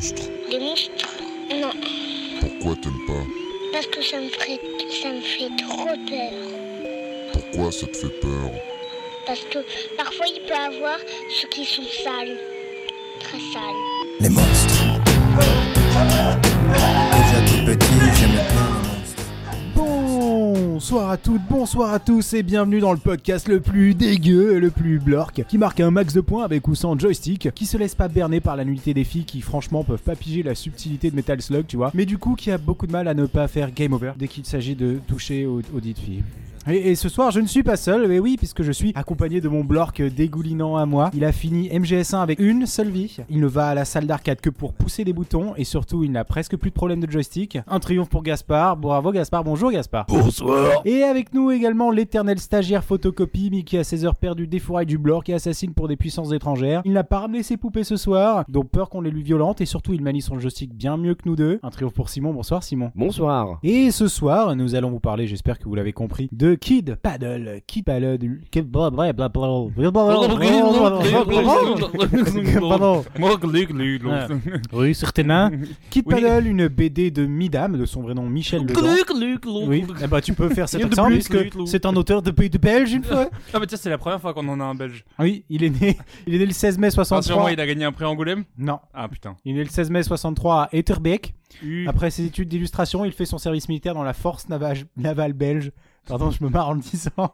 monstres? Les monstres? Non. Pourquoi t'aimes pas? Parce que ça me fait trop peur. Pourquoi ça te fait peur? Parce que parfois il peut y avoir ceux qui sont sales. Très sales. Les monstres. Déjà tout petit, j'aimais bien les monstres. Bonsoir à toutes, bonsoir à tous et bienvenue dans le podcast le plus dégueu, le plus blork, qui marque un max de points avec ou sans joystick, qui se laisse pas berner par la nullité des filles qui franchement peuvent pas piger la subtilité de Metal Slug, tu vois, mais du coup qui a beaucoup de mal à ne pas faire game over dès qu'il s'agit de toucher aux dites filles. Et ce soir, je ne suis pas seul, mais oui, puisque je suis accompagné de mon blork dégoulinant à moi. Il a fini MGS1 avec une seule vie. Il ne va à la salle d'arcade que pour pousser des boutons, et surtout, il n'a presque plus de problème de joystick. Un triomphe pour Gaspard. Bravo Gaspard, bonjour Gaspard. Bonsoir. Et avec nous également l'éternel stagiaire photocopie, mais qui a ses heures perdues défouraille du blork et assassine pour des puissances étrangères. Il n'a pas ramené ses poupées ce soir, donc peur qu'on les lui violente, et surtout, il manie son joystick bien mieux que nous deux. Un triomphe pour Simon, bonsoir Simon. Bonsoir. Et ce soir, nous allons vous parler, j'espère que vous l'avez compris, de Kid Paddle. Pardon. Oui, certainement. Kid Paddle, une BD de Midam, de son vrai nom Michel Legrand. Oui, eh ben, tu peux faire cet accent puisque c'est un auteur de pays de Belge une fois. Ah bah tiens, c'est la première fois qu'on en a un belge. Oui, il est né le 16 mai 63. Sûrement, il a gagné un prix Angoulême. Non. Ah putain. Il est né le 16 mai 63 à Etterbeek. Après ses études d'illustration, il fait son service militaire dans la force navale belge. Pardon, je me marre en le disant.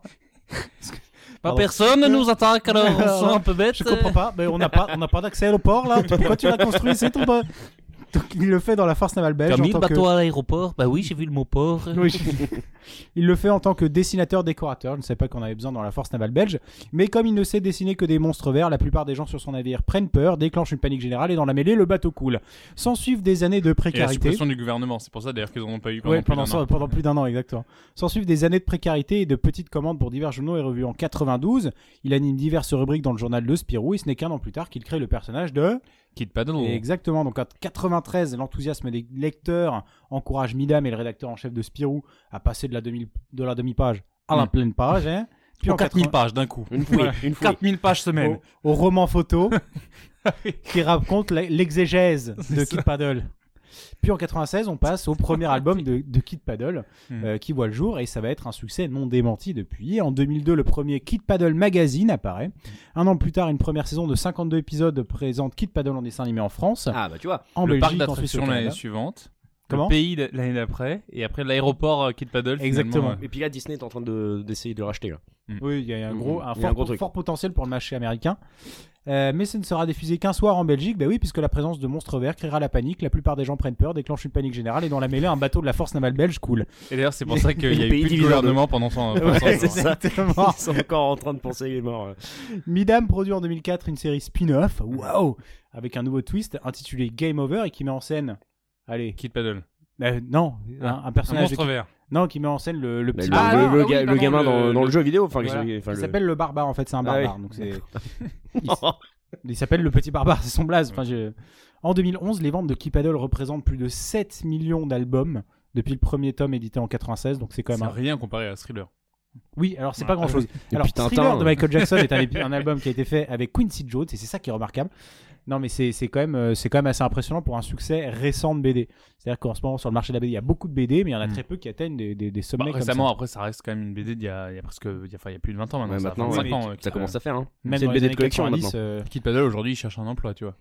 Personne ne nous attaque, alors on se sent un peu bête. Je comprends pas, mais on n'a pas d'accès au port là. Pourquoi tu l'as construit, c'est ton pas. Donc il le fait dans la force navale belge. T'as mis le bateau que... à l'aéroport? Bah oui, j'ai vu le mot port. Oui, il le fait en tant que dessinateur-décorateur. Je ne savais pas qu'on avait besoin dans la force navale belge. Mais comme il ne sait dessiner que des monstres verts, la plupart des gens sur son navire prennent peur, déclenchent une panique générale et dans la mêlée, le bateau coule. S'en suivent des années de Et la précarité. suppression du gouvernement, c'est pour ça d'ailleurs qu'ils en ont pas eu pendant plus d'un an, exactement. S'en suivent des années de précarité et de petites commandes pour divers journaux et revues. En 92, il anime diverses rubriques dans le journal de Spirou et ce n'est qu'un an plus tard qu'il crée le personnage de... Kid Paddle. Exactement, donc en 93, l'enthousiasme des lecteurs encourage Midam et le rédacteur en chef de Spirou à passer de la demi-page à la pleine page. Hein. Puis en 4000 pages d'un coup. Une fois. 4000 pages semaine. Au roman photo qui raconte l'exégèse de Kid Paddle. Puis en 96, on passe au premier album de Kid Paddle qui voit le jour et ça va être un succès non démenti depuis. En 2002, le premier Kid Paddle Magazine apparaît. Un an plus tard, une première saison de 52 épisodes présente Kid Paddle en dessin animé en France. Ah bah tu vois. En le Belgique, parc en Suisse et au d'attractions l'année Canada. suivante. Comment le pays l'année d'après. Et après l'aéroport Kid Paddle. Exactement. Et puis là, Disney est en train d'essayer de le racheter là. Oui, il y a un gros truc. fort potentiel pour le marché américain. Mais ce ne sera diffusé qu'un soir en Belgique, bah oui, puisque la présence de monstres verts créera la panique, la plupart des gens prennent peur, déclenchent une panique générale et dans la mêlée, un bateau de la force navale belge coule. Et d'ailleurs, c'est pour ça qu'il y a eu pays plus de divisé en gouvernement pendant son Ouais, c'est ça. Exactement. Ils sont encore en train de penser qu'il est mort. Midam produit en 2004 une série spin-off, waouh, avec un nouveau twist intitulé Game Over et qui met en scène, allez, Kid Paddle. non, un Un personnage monstre vert. non, qui met en scène le petit Bah, barbare. le gamin dans le jeu vidéo. Enfin, Voilà. enfin, Il s'appelle le barbare en fait, c'est un Ah oui. barbare, donc c'est. Il s'appelle le petit barbare, c'est son blaze. Enfin, En 2011, les ventes de Kid Paddle représentent plus de 7 millions d'albums depuis le premier tome édité en 96, donc c'est quand C'est même rien comparé à Thriller. Oui, alors c'est pas grand chose. Et Alors, puis Tintin, Thriller de Michael Jackson est un album qui a été fait avec Quincy Jones et c'est ça qui est remarquable. Non, mais c'est quand même assez impressionnant pour un succès récent de BD. C'est-à-dire qu'en ce moment sur le marché de la BD, il y a beaucoup de BD, mais il y en a très peu qui atteignent des sommets comme récemment, ça. après, ça reste quand même une BD d'il y a plus de 20 ans maintenant. Ouais, Ça maintenant, fait 25 ouais, ans. ça commence à faire. Hein. Même C'est dans une les BD de années collection 90, maintenant. Kid Paddle aujourd'hui, il cherche un emploi, tu vois.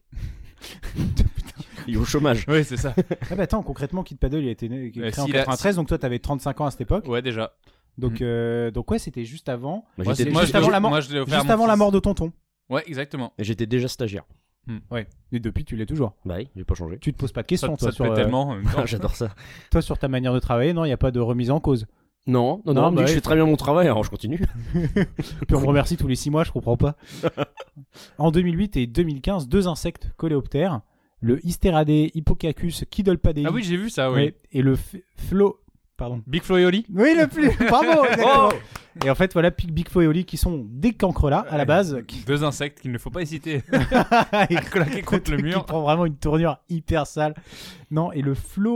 Il est au chômage. Oui, c'est ça. Ah bah attends, concrètement, Kid Paddle il a été créé en s'il 93, donc toi t'avais 35 ans à cette époque. Ouais, déjà. Donc ouais, c'était juste avant. Bah, Moi, j'étais c'est juste avant la mort. je l'ai offert à Juste mon avant la fils. mort de tonton. Ouais, exactement. J'étais déjà stagiaire. Ouais. Et depuis, tu l'es toujours. Bah oui, j'ai pas changé. Tu te poses pas de questions, Ça toi, te sur, plaît tellement. en même temps. J'adore ça. toi, sur ta manière de travailler. Non, il n'y a pas de remise en cause. Non, on me dit bah que je oui. fais très bien mon travail, alors je continue. Puis on me remercie tous les 6 mois, je comprends pas. En 2008 et 2015, 2 insectes coléoptères, le Hysteradé Hippocacus Kidolpadei. Ah oui, j'ai vu ça, oui. Et le Pardon. Big Flo et Oli. Oui, le plus. Bravo, exactement. Et en fait, voilà, Big Flo et Oli qui sont des cancrelats à la base. Deux insectes qu'il ne faut pas hésiter à claquer contre le mur. Qui prend vraiment une tournure hyper sale. Non, et le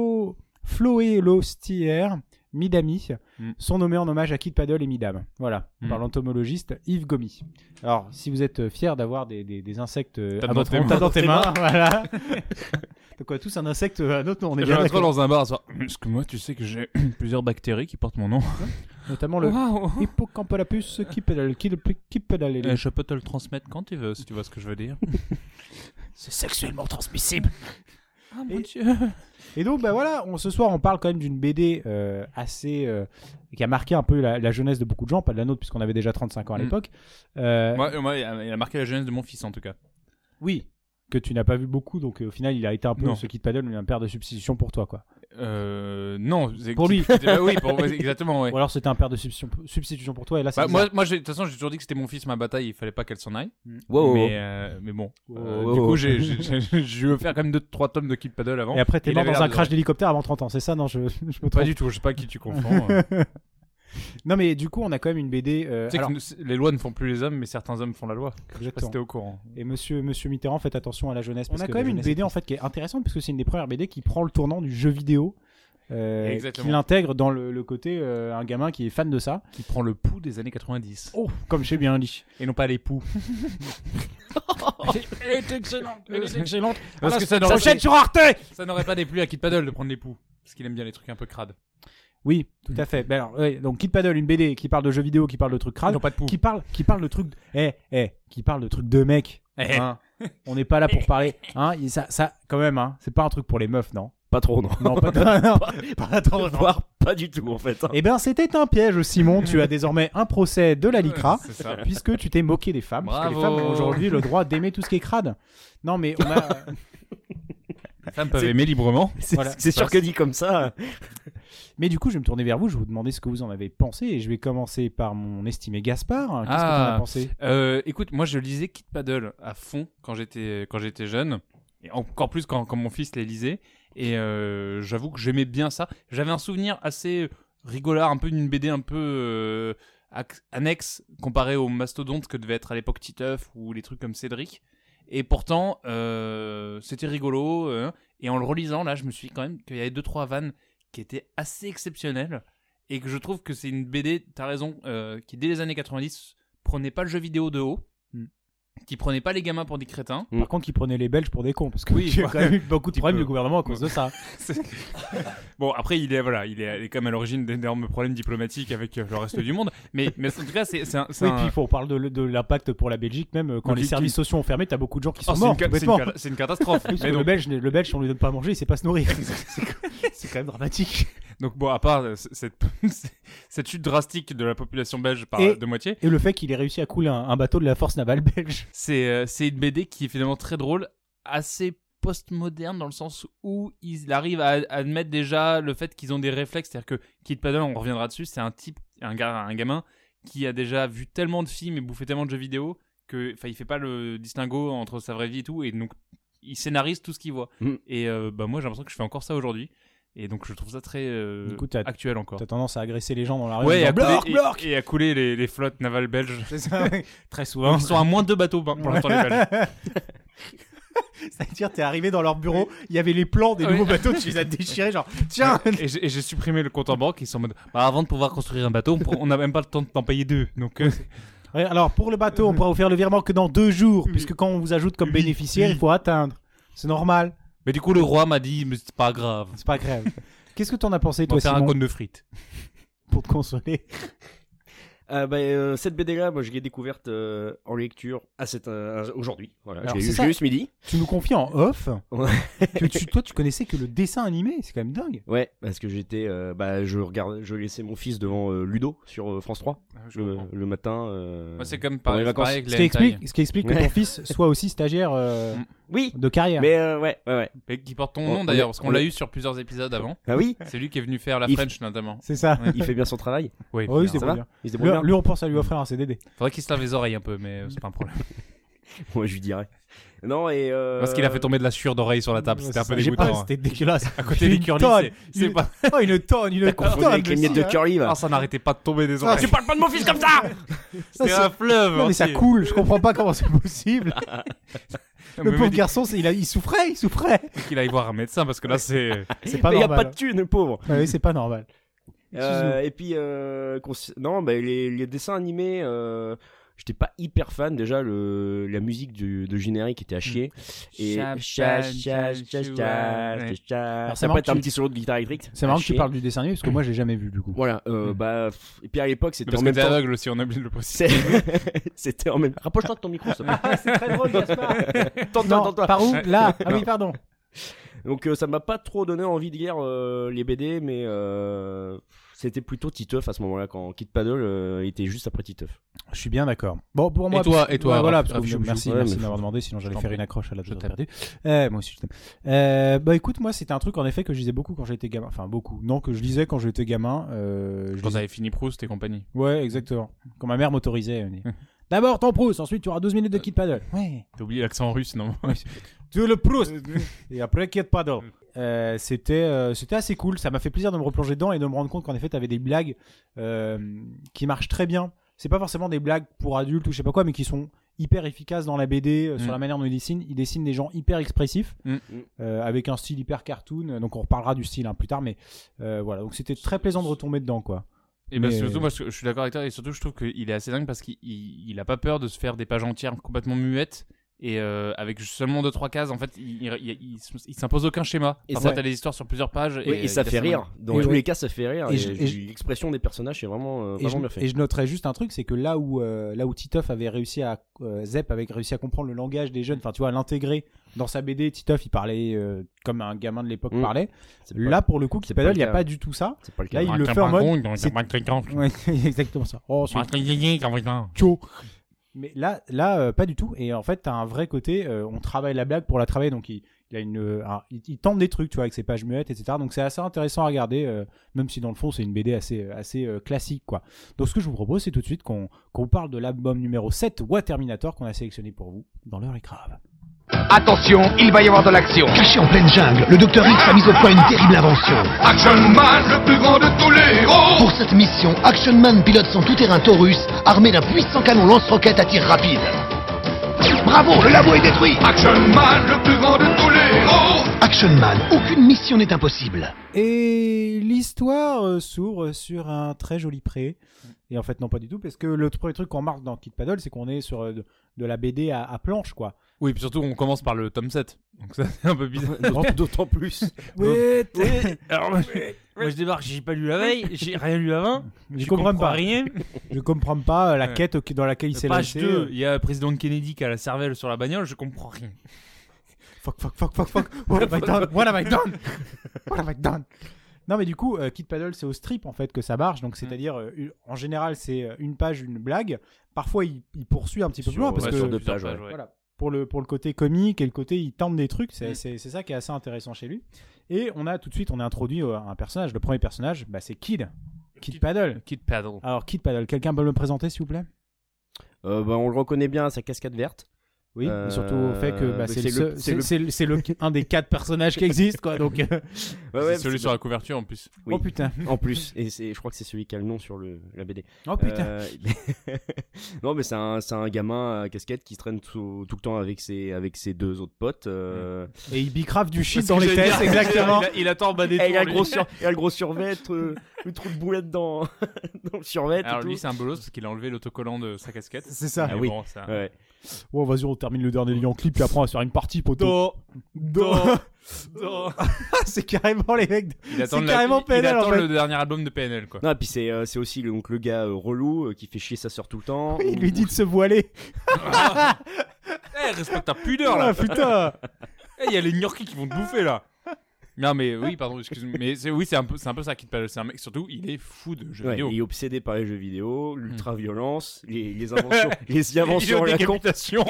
Floelostiaire Midami sont nommés en hommage à Kid Paddle et Midam. Voilà, par l'entomologiste Yves Gomy. Alors, si vous êtes fiers d'avoir des insectes à votre dans tes dans tes mains, voilà. T'as quoi, tous un insecte, un autre nom, on est Je bien vais d'accord. dans un bar, ça. Parce que moi, tu sais que j'ai plusieurs bactéries qui portent mon nom. Notamment le Waouh. Hippocampalapus qui pédale. Je peux te le transmettre quand tu veux, si tu vois ce que je veux dire. C'est sexuellement transmissible. Ah mon Dieu. Et donc, bah voilà, ce soir, on parle quand même d'une BD assez. Qui a marqué un peu la jeunesse de beaucoup de gens, pas de la nôtre, puisqu'on avait déjà 35 ans à l'époque. Moi, il a marqué la jeunesse de mon fils en tout cas. Oui, que tu n'as pas vu beaucoup, donc au final, il a été un peu Non. ce Kid Paddle, un père de substitution pour toi, quoi. Non. Pour lui. Oui, exactement, ouais. Ou alors c'était un père de substitution pour toi, et là, c'est. Bah, bizarre. moi, de toute façon, j'ai toujours dit que c'était mon fils, ma bataille, il fallait pas qu'elle s'en aille. Wow. Mais bon. Wow. Du coup, j'ai eu offert quand même 2-3 tomes de Kid Paddle avant. Et après, t'es Il mort avait dans l'air un de- crash d'hélicoptère avant 30 ans, c'est ça? Non, je me trompe. Pas du tout, je sais pas qui tu confonds. Non, mais du coup, on a quand même une BD. Tu sais alors, que les lois ne font plus les hommes, mais certains hommes font la loi. Je sais pas si exactement. t'es au courant. Et monsieur Mitterrand, faites attention à la jeunesse. On parce a que quand même la une jeunesse BD est en fait qui est intéressante parce que c'est une des premières BD qui prend le tournant du jeu vidéo. Exactement. Qui l'intègre dans le côté un gamin qui est fan de ça. Qui prend le pouls des années 90. Oh, comme j'ai bien dit. Et non pas les poux. Elle est excellente. Elle est excellente. Parce que ça ça n'aurait chaîne sur Arte. pas déplu à Kid Paddle de prendre les poux. Parce qu'il aime bien les trucs un peu crades. Oui, tout à fait. Ben alors, ouais, donc Kid Paddle, une BD qui parle de jeux vidéo, qui parle de trucs crades, Ils n'ont pas de poux. qui parle de trucs, qui parle de trucs de mecs. Eh. Hein. On n'est pas là pour parler. Hein, ça, quand même, hein, c'est pas un truc pour les meufs, non. Pas trop, non. Non, pas trop. Voire pas du tout, en fait. Eh ben, c'était un piège, Simon. Tu as désormais un procès de la LICRA, C'est ça. puisque tu t'es moqué des femmes. Parce que les Bravo. femmes ont aujourd'hui le droit d'aimer tout ce qui est crade. Non, mais on a. Les femmes peuvent C'est- aimer librement. Voilà. C'est sûr que dit comme ça. Mais du coup, je vais me tourner vers vous. Je vais vous demander ce que vous en avez pensé. Et je vais commencer par mon estimé Gaspard. Qu'est-ce que tu en as pensé? Écoute, moi je lisais Kid Paddle à fond quand j'étais jeune. Et encore plus quand mon fils les lisait. Et j'avoue que j'aimais bien ça. J'avais un souvenir assez rigolard, un peu d'une BD un peu annexe comparé aux mastodontes que devait être à l'époque Titeuf ou les trucs comme Cédric. Et pourtant, c'était rigolo. Et en le relisant, là, je me suis dit quand même qu'il y avait 2-3 vannes qui étaient assez exceptionnelles. Et que je trouve que c'est une BD, t'as raison, qui dès les années 90 prenait pas le jeu vidéo de haut. Qui prenait pas les gamins pour des crétins. Par contre, qui prenait les Belges pour des cons. Parce que Oui, il y a quand même eu beaucoup de petit problèmes peu. du gouvernement à cause de ça. Bon, après, il est quand même à l'origine d'énormes problèmes diplomatiques avec le reste du monde. Mais en tout cas, c'est un. Oui, puis on parle de l'impact pour la Belgique, même quand Donc, les services sociaux ont fermé, t'as beaucoup de gens qui sont Oh, morts. Complètement. c'est une catastrophe. Oui, parce Mais que donc, le Belge, si on lui donne pas à manger, il sait pas se nourrir. C'est quand même dramatique. donc bon, à part cette chute drastique de la population belge Et- de moitié, Et le fait qu'il ait réussi à couler un bateau de la force navale belge. c'est une BD qui est finalement très drôle, assez post-moderne dans le sens où ils arrivent à admettre déjà le fait qu'ils ont des réflexes. C'est-à-dire que Kid Paddle, on reviendra dessus, c'est un gamin qui a déjà vu tellement de films et bouffé tellement de jeux vidéo que, il fait pas le distinguo entre sa vraie vie et tout, et donc il scénarise tout ce qu'il voit. Et moi j'ai l'impression que je fais encore ça aujourd'hui. Et donc je trouve ça très Du coup, t'as actuel encore. tendance à agresser les gens dans la rue. Ouais, en disant, bloc. et à couler les flottes navales belges. C'est ça, oui. Très souvent. Ils sont à moins de 2 bateaux pour l'instant, les Belges. C'est-à-dire, t'es arrivé dans leur bureau, il y avait les plans des Ouais. nouveaux bateaux, tu les as déchirés, genre, tiens. Et j'ai supprimé le compte en banque. Ils sont en mode, avant de pouvoir construire un bateau, on n'a même pas le temps d'en payer 2. Donc, Ouais, alors, pour le bateau, on pourra vous faire le virement que dans 2 jours, puisque quand on vous ajoute comme bénéficiaire, il faut atteindre. C'est normal, mais du coup, le roi m'a dit, mais c'est pas grave. c'est pas grave. Qu'est-ce que t'en as pensé, On toi, va faire un Simon, compte de frites. pour te consoler? Cette BD-là, moi, je l'ai découverte en lecture aujourd'hui. Voilà, Alors, je l'ai c'est eu ça. juste midi. Tu nous confies en off Ouais. que toi, tu connaissais que le dessin animé, c'est quand même dingue. Ouais, parce que j'étais, je laissais mon fils devant Ludo sur France 3 le matin. Moi, c'est comme pendant les pareil, vacances. pareil avec Ce les hentai. qui explique que Ouais. ton fils soit aussi stagiaire Oui, de carrière. mais ouais. Mais qui porte ton On- nom on d'ailleurs, est- parce qu'on on l'a est- eu sur plusieurs épisodes avant. Ah oui, C'est lui qui est venu faire la Il- French notamment. C'est ça. il fait bien son travail. Oui, Oui, bien. c'est Ça bon va bien. Il se débrouille bien. Lui, on pense à lui offrir un CDD. Faudrait qu'il se lave les oreilles un peu, mais c'est pas un problème. Moi, je lui dirais. Non, et. Parce qu'il a fait tomber de la sueur d'oreille sur la table, c'était un peu J'ai pas, dégoûtant. c'était dégueulasse. À côté des Une curly, tonne. c'est Une- pas. Oh, une tonne, une Confondu tonne avec les miettes de hein. curly, va. Ah, ça n'arrêtait pas de tomber des Ah, oreilles. tu parles pas de mon fils comme ça. Ça, C'est un fleuve. Non, mais ça entier. coule, je comprends pas comment c'est possible. Non, Le mais pauvre dit garçon, il souffrait. qu'il aille voir un médecin parce que là c'est. C'est pas Mais il y a normal. pas de thune, le pauvre. Ouais, oui, c'est pas normal. Et puis, non, bah, les dessins animés, j'étais pas hyper fan. Déjà, la musique de générique était à chier. Et c'est marrant après, que t'as un tu- petit solo de guitare électrique. C'est marrant à que tu chier. parles du dessin animé parce que moi, je l'ai jamais vu du coup. Voilà, et puis à l'époque, c'était Parce en que même t'es temps. aveugle aussi, on a oublié de le préciser. C'était en même. Rapproche-toi de ton micro, s'il te plaît. C'est très drôle, Gaspard. Tente-toi, Non, tente-toi. par où? Là. Ah oui, pardon. Donc ça m'a pas trop donné envie de lire les BD, mais c'était plutôt Titeuf à ce moment-là quand Kid Paddle était juste après Titeuf. Je suis bien d'accord. Bon, pour moi. Et toi, parce que- et toi, ouais, voilà, Raph, parce que Raph, merci, ouais, merci mais de m'avoir demandé, sinon j'allais t'en faire prie. une accroche à la Je dose t'aime. perdue. Moi aussi, je t'aime. Bah écoute, moi, c'était un truc en effet que je lisais beaucoup quand j'étais gamin. Enfin, beaucoup. Non, que je lisais quand j'étais gamin. Je Quand lisais- t'avais fini Proust et compagnie. Ouais, exactement. Quand ma mère m'autorisait. Elle me dit, d'abord ton Proust, ensuite tu auras 12 minutes de Kid Paddle. Ouais. T'as oublié l'accent russe, non? Tu le Proust. Et après Kid Paddle. C'était assez cool. Ça m'a fait plaisir de me replonger dedans et de me rendre compte qu'en effet, t'avais des blagues qui marchent très bien. C'est pas forcément des blagues pour adultes ou je sais pas quoi, mais qui sont hyper efficaces dans la BD sur la manière dont ils dessinent. Ils dessinent des gens hyper expressifs avec un style hyper cartoon. Donc on reparlera du style plus tard, mais voilà. Donc c'était très plaisant de retomber dedans, quoi. Et ben Mais- surtout, moi je suis d'accord avec toi, et surtout je trouve qu'il est assez dingue parce qu'il a pas peur de se faire des pages entières complètement muettes. Et avec seulement 2-3 cases, en fait, il s'impose aucun schéma. Et Parfois, ça- t'as des histoires sur plusieurs pages. Et ça fait rire. Dans Et tous ouais. les cas, ça fait rire. Et Et je- l'expression des personnages est vraiment bien fait. Et je noterais juste un truc, c'est que là où Titeuf avait réussi à Zep avait réussi à comprendre le langage des jeunes, enfin tu vois, à l'intégrer dans sa BD. Titeuf, il parlait comme un gamin de l'époque parlait. C'est pas- Là pour le coup, Kid c'est pas Paddle, le il y a cas. pas du tout ça. c'est pas le Là, cas. il le fait en mode. c'est- C'est Ouais, exactement ça. Oh, c'est chaud. Mais là, pas du tout. Et en fait, t'as un vrai côté. On travaille la blague pour la travailler. Donc, il a il tente des trucs, tu vois, avec ses pages muettes, etc. Donc, c'est assez intéressant à regarder, même si dans le fond, c'est une BD assez classique, quoi. Donc, ce que je vous propose, c'est tout de suite qu'on vous parle de l'album numéro 7, What Terminator, qu'on a sélectionné pour vous dans l'heure et crave. Attention, il va y avoir de l'action. Caché en pleine jungle, le Dr X a mis au point une terrible invention. Action Man, le plus grand de tous les héros. Pour cette mission, Action Man pilote son tout-terrain Taurus, armé d'un puissant canon lance-roquettes à tir rapide. Bravo, le labo est détruit. Action Man, le plus grand de tous les héros. Action Man, aucune mission n'est impossible. Et l'histoire s'ouvre sur un très joli pré. Et en fait, non, pas du tout, parce que le premier truc qu'on marque dans Kid Paddle, c'est qu'on est sur de la BD à planche, quoi. Oui, puis surtout, on commence par le tome 7. Donc ça, c'est un peu bizarre. D'autant plus. Alors, moi, je débarque, j'ai pas lu la veille, j'ai rien lu avant. Je comprends pas. Rien. Je comprends pas la Ouais. quête dans laquelle il s'est Page lancé. 2, il y a le président Kennedy qui a la cervelle sur la bagnole, je comprends rien. Fuck. What have I done? What have I done? What have I done? Non, mais du coup, Kid Paddle, c'est au strip en fait que ça marche. Donc, c'est-à-dire, en général, c'est une page, une blague. Parfois, il poursuit un petit peu plus loin parce ouais, que sur deux plusieurs pages, ouais. voilà, pour le côté comique et le côté il tente des trucs, c'est ça qui est assez intéressant chez lui. Et on a tout de suite, on est introduit à un personnage. Le premier personnage, bah, c'est Kid Paddle. Kid Paddle. Alors, Kid Paddle, quelqu'un peut me le présenter, s'il vous plaît? On le reconnaît bien à sa casquette verte. Oui, et surtout au fait que bah, c'est un des 4 personnages qui existent, quoi. Donc, Ouais, C'est celui sur la couverture en plus. Oui. oh putain, En plus, et je crois que c'est celui qui a le nom sur la BD. oh putain. Non, mais c'est un gamin à casquette qui se traîne tout le temps avec ses 2 autres potes. Et il bicrave du shit C'est dans ce que les j'allais tests, dire. exactement. Il attend bas des Et il a tours, le gros survêt, le trou de boulette dans le survêt. Alors et lui tout. c'est un bolos parce qu'il a enlevé l'autocollant de sa casquette. C'est ça. Mais Ah oui. bon, ça... Ouais. Oh, vas-y, on termine le dernier lien clip, puis après on va se faire une partie, poteau. Do. C'est carrément les mecs. Il attend, C'est carrément il PNL, en attend fait. le dernier album de PNL quoi. Non, et puis c'est aussi le gars relou qui fait chier sa sœur tout le temps. Il lui dit de se voiler. Eh, respecte ta pudeur là. Ah, putain. Eh, il y a les New-Yorkais qui vont te bouffer là. Non mais oui pardon excuse-moi mais c'est un peu ça Kid Paddle, c'est un mec surtout il est fou de jeux Ouais, vidéo. il est obsédé par les jeux vidéo, l'ultra-violence, les inventions, les inventions à la con. décapitation.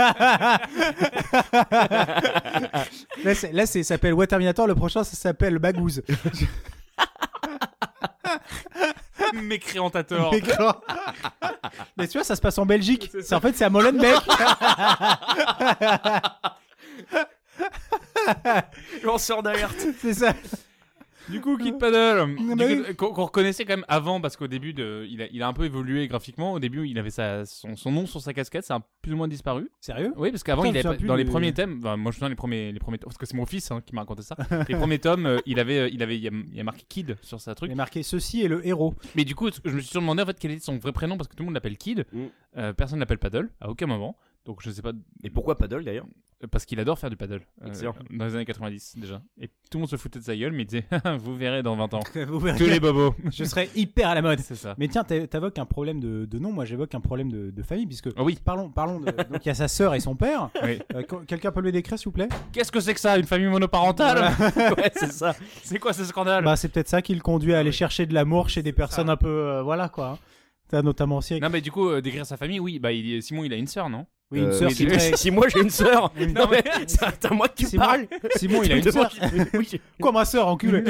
Là, ça s'appelle What Terminator. Le prochain, ça s'appelle Bagouze. Mécréantator. Mais tu vois, ça se passe en Belgique. En fait, c'est à Molenbeek. Lanceur d'alerte. C'est ça. Du coup, Kid Paddle, bah qu'on reconnaissait quand même avant, parce qu'au début, il a un peu évolué graphiquement. Au début, il avait son nom sur sa casquette, ça a plus ou moins disparu. Sérieux? Oui, parce qu'avant, Putain, il je me avait souviens dans plus les de- premiers thèmes, enfin, moi je me souviens les premiers tomes, parce que c'est mon fils qui m'a raconté ça. Les premiers tomes, il y a marqué Kid sur sa truc. Il est marqué ceci est le héros. Mais du coup, je me suis toujours demandé en fait quel était son vrai prénom, parce que tout le monde l'appelle Kid. Personne l'appelle Paddle, à aucun moment. Donc je sais pas. Et pourquoi paddle d'ailleurs? Parce qu'il adore faire du paddle. Excellent. Dans les années 90 déjà. Et tout le monde se foutait de sa gueule, mais il disait vous verrez dans 20 ans. Vous verrez. Que les bobos. Je serais hyper à la mode. C'est ça. Mais tiens, t'évoques un problème de nom, moi j'évoque un problème de famille, puisque Ah oui. parlons de... Donc il y a sa sœur et son père. Oui. Quelqu'un peut le décrire s'il vous plaît? Qu'est-ce que c'est que ça, une famille monoparentale? Ouais, c'est ça. C'est quoi ce scandale? Bah c'est peut-être ça qui le conduit à aller chercher de l'amour chez des personnes un peu... voilà quoi. T'as notamment aussi... Non mais du coup, décrire sa famille, oui, bah Simon il a une sœur, non? Oui, une sœur oui, qui est très... Si moi j'ai une sœur. Oui. Non mais c'est à moi que tu Simon- parles. Simon il a une sœur. Oui, Quoi ma sœur enculé?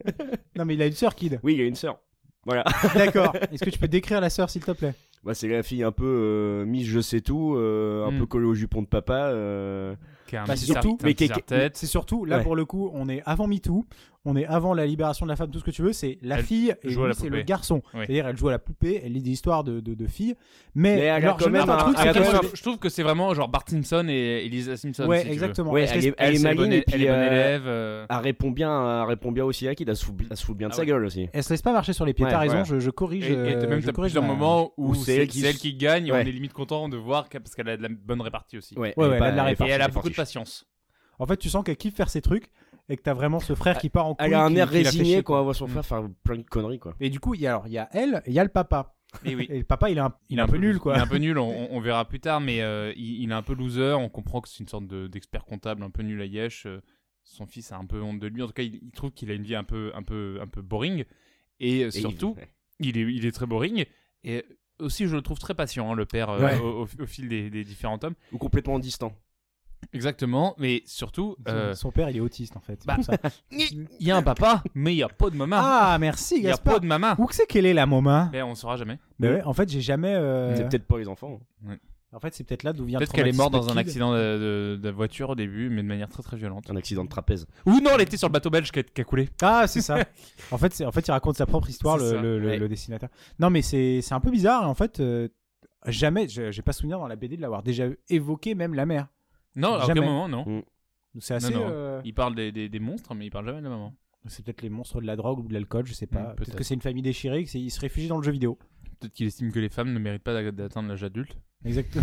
Non mais il a une sœur Kid. oui, il y a une sœur. Voilà. D'accord. Est-ce que tu peux décrire la sœur s'il te plaît? Bah, c'est la fille un peu Miss Je sais tout, un peu collée au jupon de papa. Qui a un Bah, petit c'est surtout- un petit serre-tête. C'est surtout, là Ouais. pour le coup, on est avant MeToo, on est avant la libération de la femme, tout ce que tu veux, c'est la Elle fille et joue à lui la c'est le poupée. garçon. Oui. C'est-à-dire elle joue à la poupée, elle lit des histoires de filles, Mais mais elle a alors je quand vais mettre même un truc, un- c'est elle a que- quand même Je trouve que c'est vraiment genre Bart Simpson et Elisa Simpson. Ouais, si tu veux. exactement. Ouais, Est-ce elle que- est, elle est c'est maligne et elle puis est bonne élève. elle répond bien aussi à qui. Elle se fout bien de Ah sa ouais. gueule aussi. Elle se laisse pas marcher sur les pieds, Ouais, t'as raison, voilà. je corrige. Et même je t'as corrige plusieurs ma- moments où où c'est elle qui gagne et Ouais. on est limite content de voir parce qu'elle a de la bonne répartie aussi. Ouais, Ouais, elle est elle pas- a de la elle est Et pas elle a fortiche. beaucoup de patience. En fait, tu sens qu'elle kiffe faire ses trucs et que t'as vraiment ce frère qui part en couille. Elle a un qui- air qui la fait résigné chier, quand elle voit son frère faire plein de conneries quoi. Et du coup, il y a elle et il y a le papa. Et oui. Et le papa, il est un peu nul quoi. Il est un peu nul, on verra plus tard, mais il est un peu loser. On comprend que c'est une sorte d'expert comptable un peu nul à Yesh. Son fils a un peu honte de lui. En tout cas, il trouve qu'il a une vie un peu boring. Et Et surtout, ouais. il est très boring. Et aussi, je le trouve très patient, hein, le père, Ouais. au fil des différents tomes. Ou complètement distant. Exactement, mais surtout, Son père, il est autiste en fait. c'est bah, pour ça. il y a un papa, mais il n'y a pas de maman. Ah, merci il n'y a Gaspard. pas de maman. Où que c'est qu'elle est la maman? Mais on ne saura jamais. Ben ouais, en fait, j'ai jamais. C'est peut-être pas les enfants. En fait, c'est peut-être là d'où vient. Peut-être le qu'elle est morte dans un traumatisme accident de voiture au début, mais de manière très très violente. Un accident de trapèze. Ou non, elle était sur le bateau belge qui a coulé. Ah, c'est ça. en fait, il raconte sa propre histoire, C'est ça, ouais. le dessinateur. Non, mais c'est un peu bizarre. Et en fait, jamais, j'ai pas souvenir dans la BD de l'avoir déjà évoqué, même la mère. Non, à Jamais. aucun moment, non. Donc c'est assez. Non. Il parle des monstres, mais il parle jamais de la maman. C'est peut-être les monstres de la drogue ou de l'alcool, je sais pas. Peut-être peut-être. que c'est une famille déchirée, qu'il se réfugie dans le jeu vidéo. Peut-être qu'il estime que les femmes ne méritent pas d'atteindre l'âge adulte. Exactement.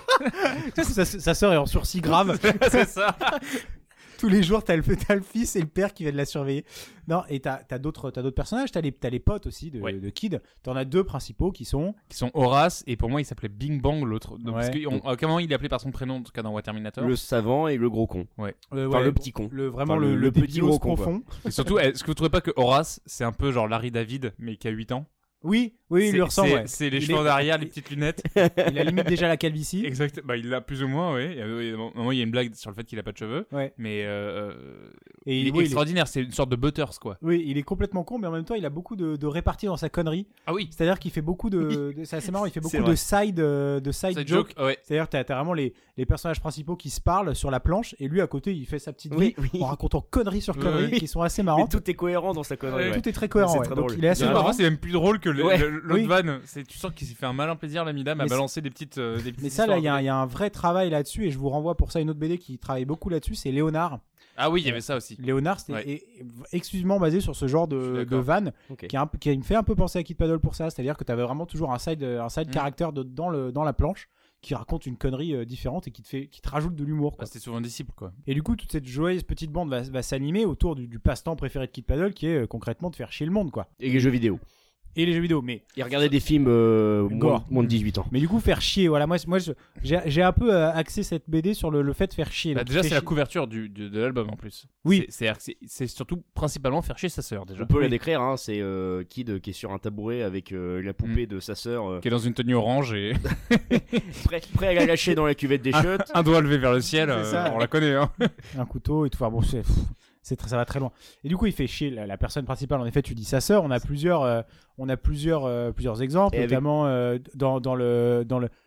sa sœur est en sursis grave. C'est ça. Tous les jours, t'as le fils et le père qui viennent la surveiller. Non, et t'as d'autres personnages. T'as les potes aussi Ouais. de Kid. T'en as deux principaux qui sont. Qui sont Horace, et pour moi, il s'appelait Bing Bang, l'autre. Donc, Ouais. Parce qu'à aucun moment, il est appelé par son prénom, en tout cas dans War Terminator. Le savant et le gros con. Enfin, ouais, le petit con. Vraiment Enfin, le petit débilos gros con, quoi. profond. Et surtout, est-ce que vous trouvez pas que Horace, c'est un peu genre Larry David, mais qui a 8 ans? Oui, il lui ressemble. Ouais. C'est les Il cheveux est- en arrière, les petites lunettes. Il a limite déjà la calvitie. Exact. Bah, il l'a plus ou moins, oui. À un moment, il y a une blague sur le fait qu'il a pas de cheveux. Ouais. Mais Et il est oui, extraordinaire. C'est une sorte de Butters, quoi. Oui, il est complètement con, mais en même temps, il a beaucoup de réparties dans sa connerie. Ah oui. C'est-à-dire qu'il fait beaucoup c'est assez marrant, il fait C'est beaucoup vrai. de side C'est jokes. joke. Ouais. C'est-à-dire que t'as vraiment les personnages principaux qui se parlent sur la planche, et lui à côté, il fait sa petite vie Oui. en racontant conneries sur Oui, conneries oui. qui sont assez Mais marrantes. tout est cohérent dans sa connerie. ouais. Tout est très cohérent. C'est Ouais. très Donc drôle. il est assez C'est marrant. c'est même plus drôle que Ouais. l'autre Oui. vanne. Tu sens qu'il s'est fait un malin plaisir, l'ami dame, à Mais balancer des petites. Mais ça, là, il y a un vrai travail là-dessus, et je vous renvoie pour ça à une autre BD qui travaille beaucoup là-dessus, c'est Léonard. Ah oui, il y avait ça aussi. Léonard, c'était Ouais. exclusivement basé sur ce genre Je suis de d'accord. vanne Ok. qui me fait un peu penser à Kid Paddle pour ça. C'est-à-dire que tu avais vraiment toujours un side caractère dans la planche qui raconte une connerie différente et qui te rajoute de l'humour. Bah, Quoi. c'était souvent disciple, quoi. Et du coup, toute cette joyeuse petite bande va s'animer autour du passe-temps préféré de Kid Paddle qui est concrètement de faire chier le monde. Quoi. Et les jeux vidéo. Et les jeux vidéo. Mais Et regarder des films Gore. moins de 18 ans. Mais du coup, faire chier, voilà, moi j'ai un peu axé cette BD sur le fait de faire chier. Bah, Donc, déjà, il fait c'est la chier- couverture de l'album en plus. Oui. C'est surtout principalement faire chier sa sœur déjà. On peut la décrire, hein, c'est Kid qui est sur un tabouret avec la poupée de sa sœur, Qui est dans une tenue orange et prêt à la lâcher dans la cuvette des chiottes. un doigt levé vers le ciel. C'est ça. On la connaît, hein. Un couteau et tout. Enfin bon, ça va très loin. Et du coup, il fait chier la personne principale. En effet, tu dis sa sœur. On a plusieurs exemples, Et avec- notamment dans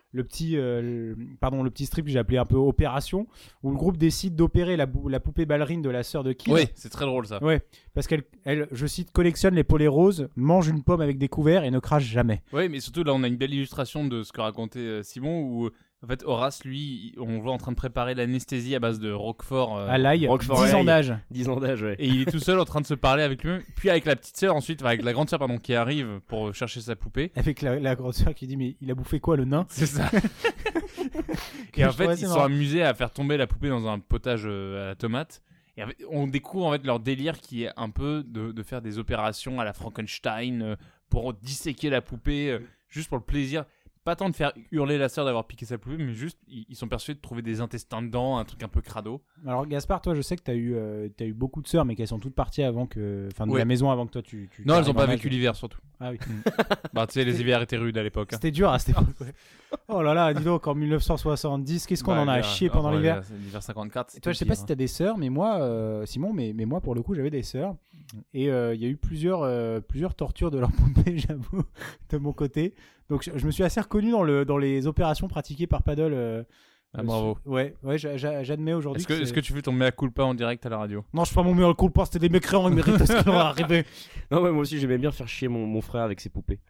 le petit strip que j'ai appelé un peu Opération, où le groupe décide d'opérer la poupée ballerine de la sœur de Kid. Oui, c'est très drôle ça. Ouais, parce qu'elle, je cite, collectionne les pollets roses, mange une pomme avec des couverts et ne crache jamais. Oui, mais surtout là, on a une belle illustration de ce que racontait Simon, où en fait Horace, lui, on le voit en train de préparer l'anesthésie à base de Roquefort. À l'ail, 10 Roquefort à ans l'ail. d'âge. 10 ans d'âge, ouais. Et il est tout seul en train de se parler avec lui-même, puis avec la petite sœur ensuite, avec la grande sœur pardon, qui arrive pour chercher sa poupée. Avec la grande sœur qui dit mais il a bouffé quoi le nain? C'est ça. Et en Je trouvais fait, assez ils sont marrant. amusés à faire tomber la poupée dans un potage à la tomate. Et en fait, on découvre en fait leur délire qui est un peu de faire des opérations à la Frankenstein pour disséquer la poupée juste pour le plaisir. Pas tant de faire hurler la sœur d'avoir piqué sa poupée, mais juste ils sont persuadés de trouver des intestins dedans, un truc un peu crado. Alors Gaspard, toi je sais que t'as eu beaucoup de sœurs mais qu'elles sont toutes parties avant que, enfin de Ouais. la maison avant que toi tu Non, elles t'arrives ont pas en âge. vécu l'hiver surtout. Ah oui. Bah tu sais, les hivers étaient rudes à l'époque. hein. C'était dur à cette époque. Ouais. Oh là là, dis donc en 1970, qu'est-ce qu'on Bah, en a l'hiver- chié pendant ouais, l'hiver. L'hiver 54. Et toi, je sais pas si t'as des sœurs, mais moi, Simon, mais moi pour le coup, j'avais des sœurs. Et il y a eu plusieurs tortures de leur poupée, j'avoue, de mon côté. Donc je me suis assez reconnu dans les opérations pratiquées par Paddle. Bravo. Ouais, j'admets aujourd'hui. Est-ce que tu fais ton mea culpa en direct à la radio? Non, je fais pas mon meilleur coup pas, c'était des mécréants, ils méritent ce qui leur est arrivé. Non, ouais, moi aussi, j'aimais bien faire chier mon frère avec ses poupées.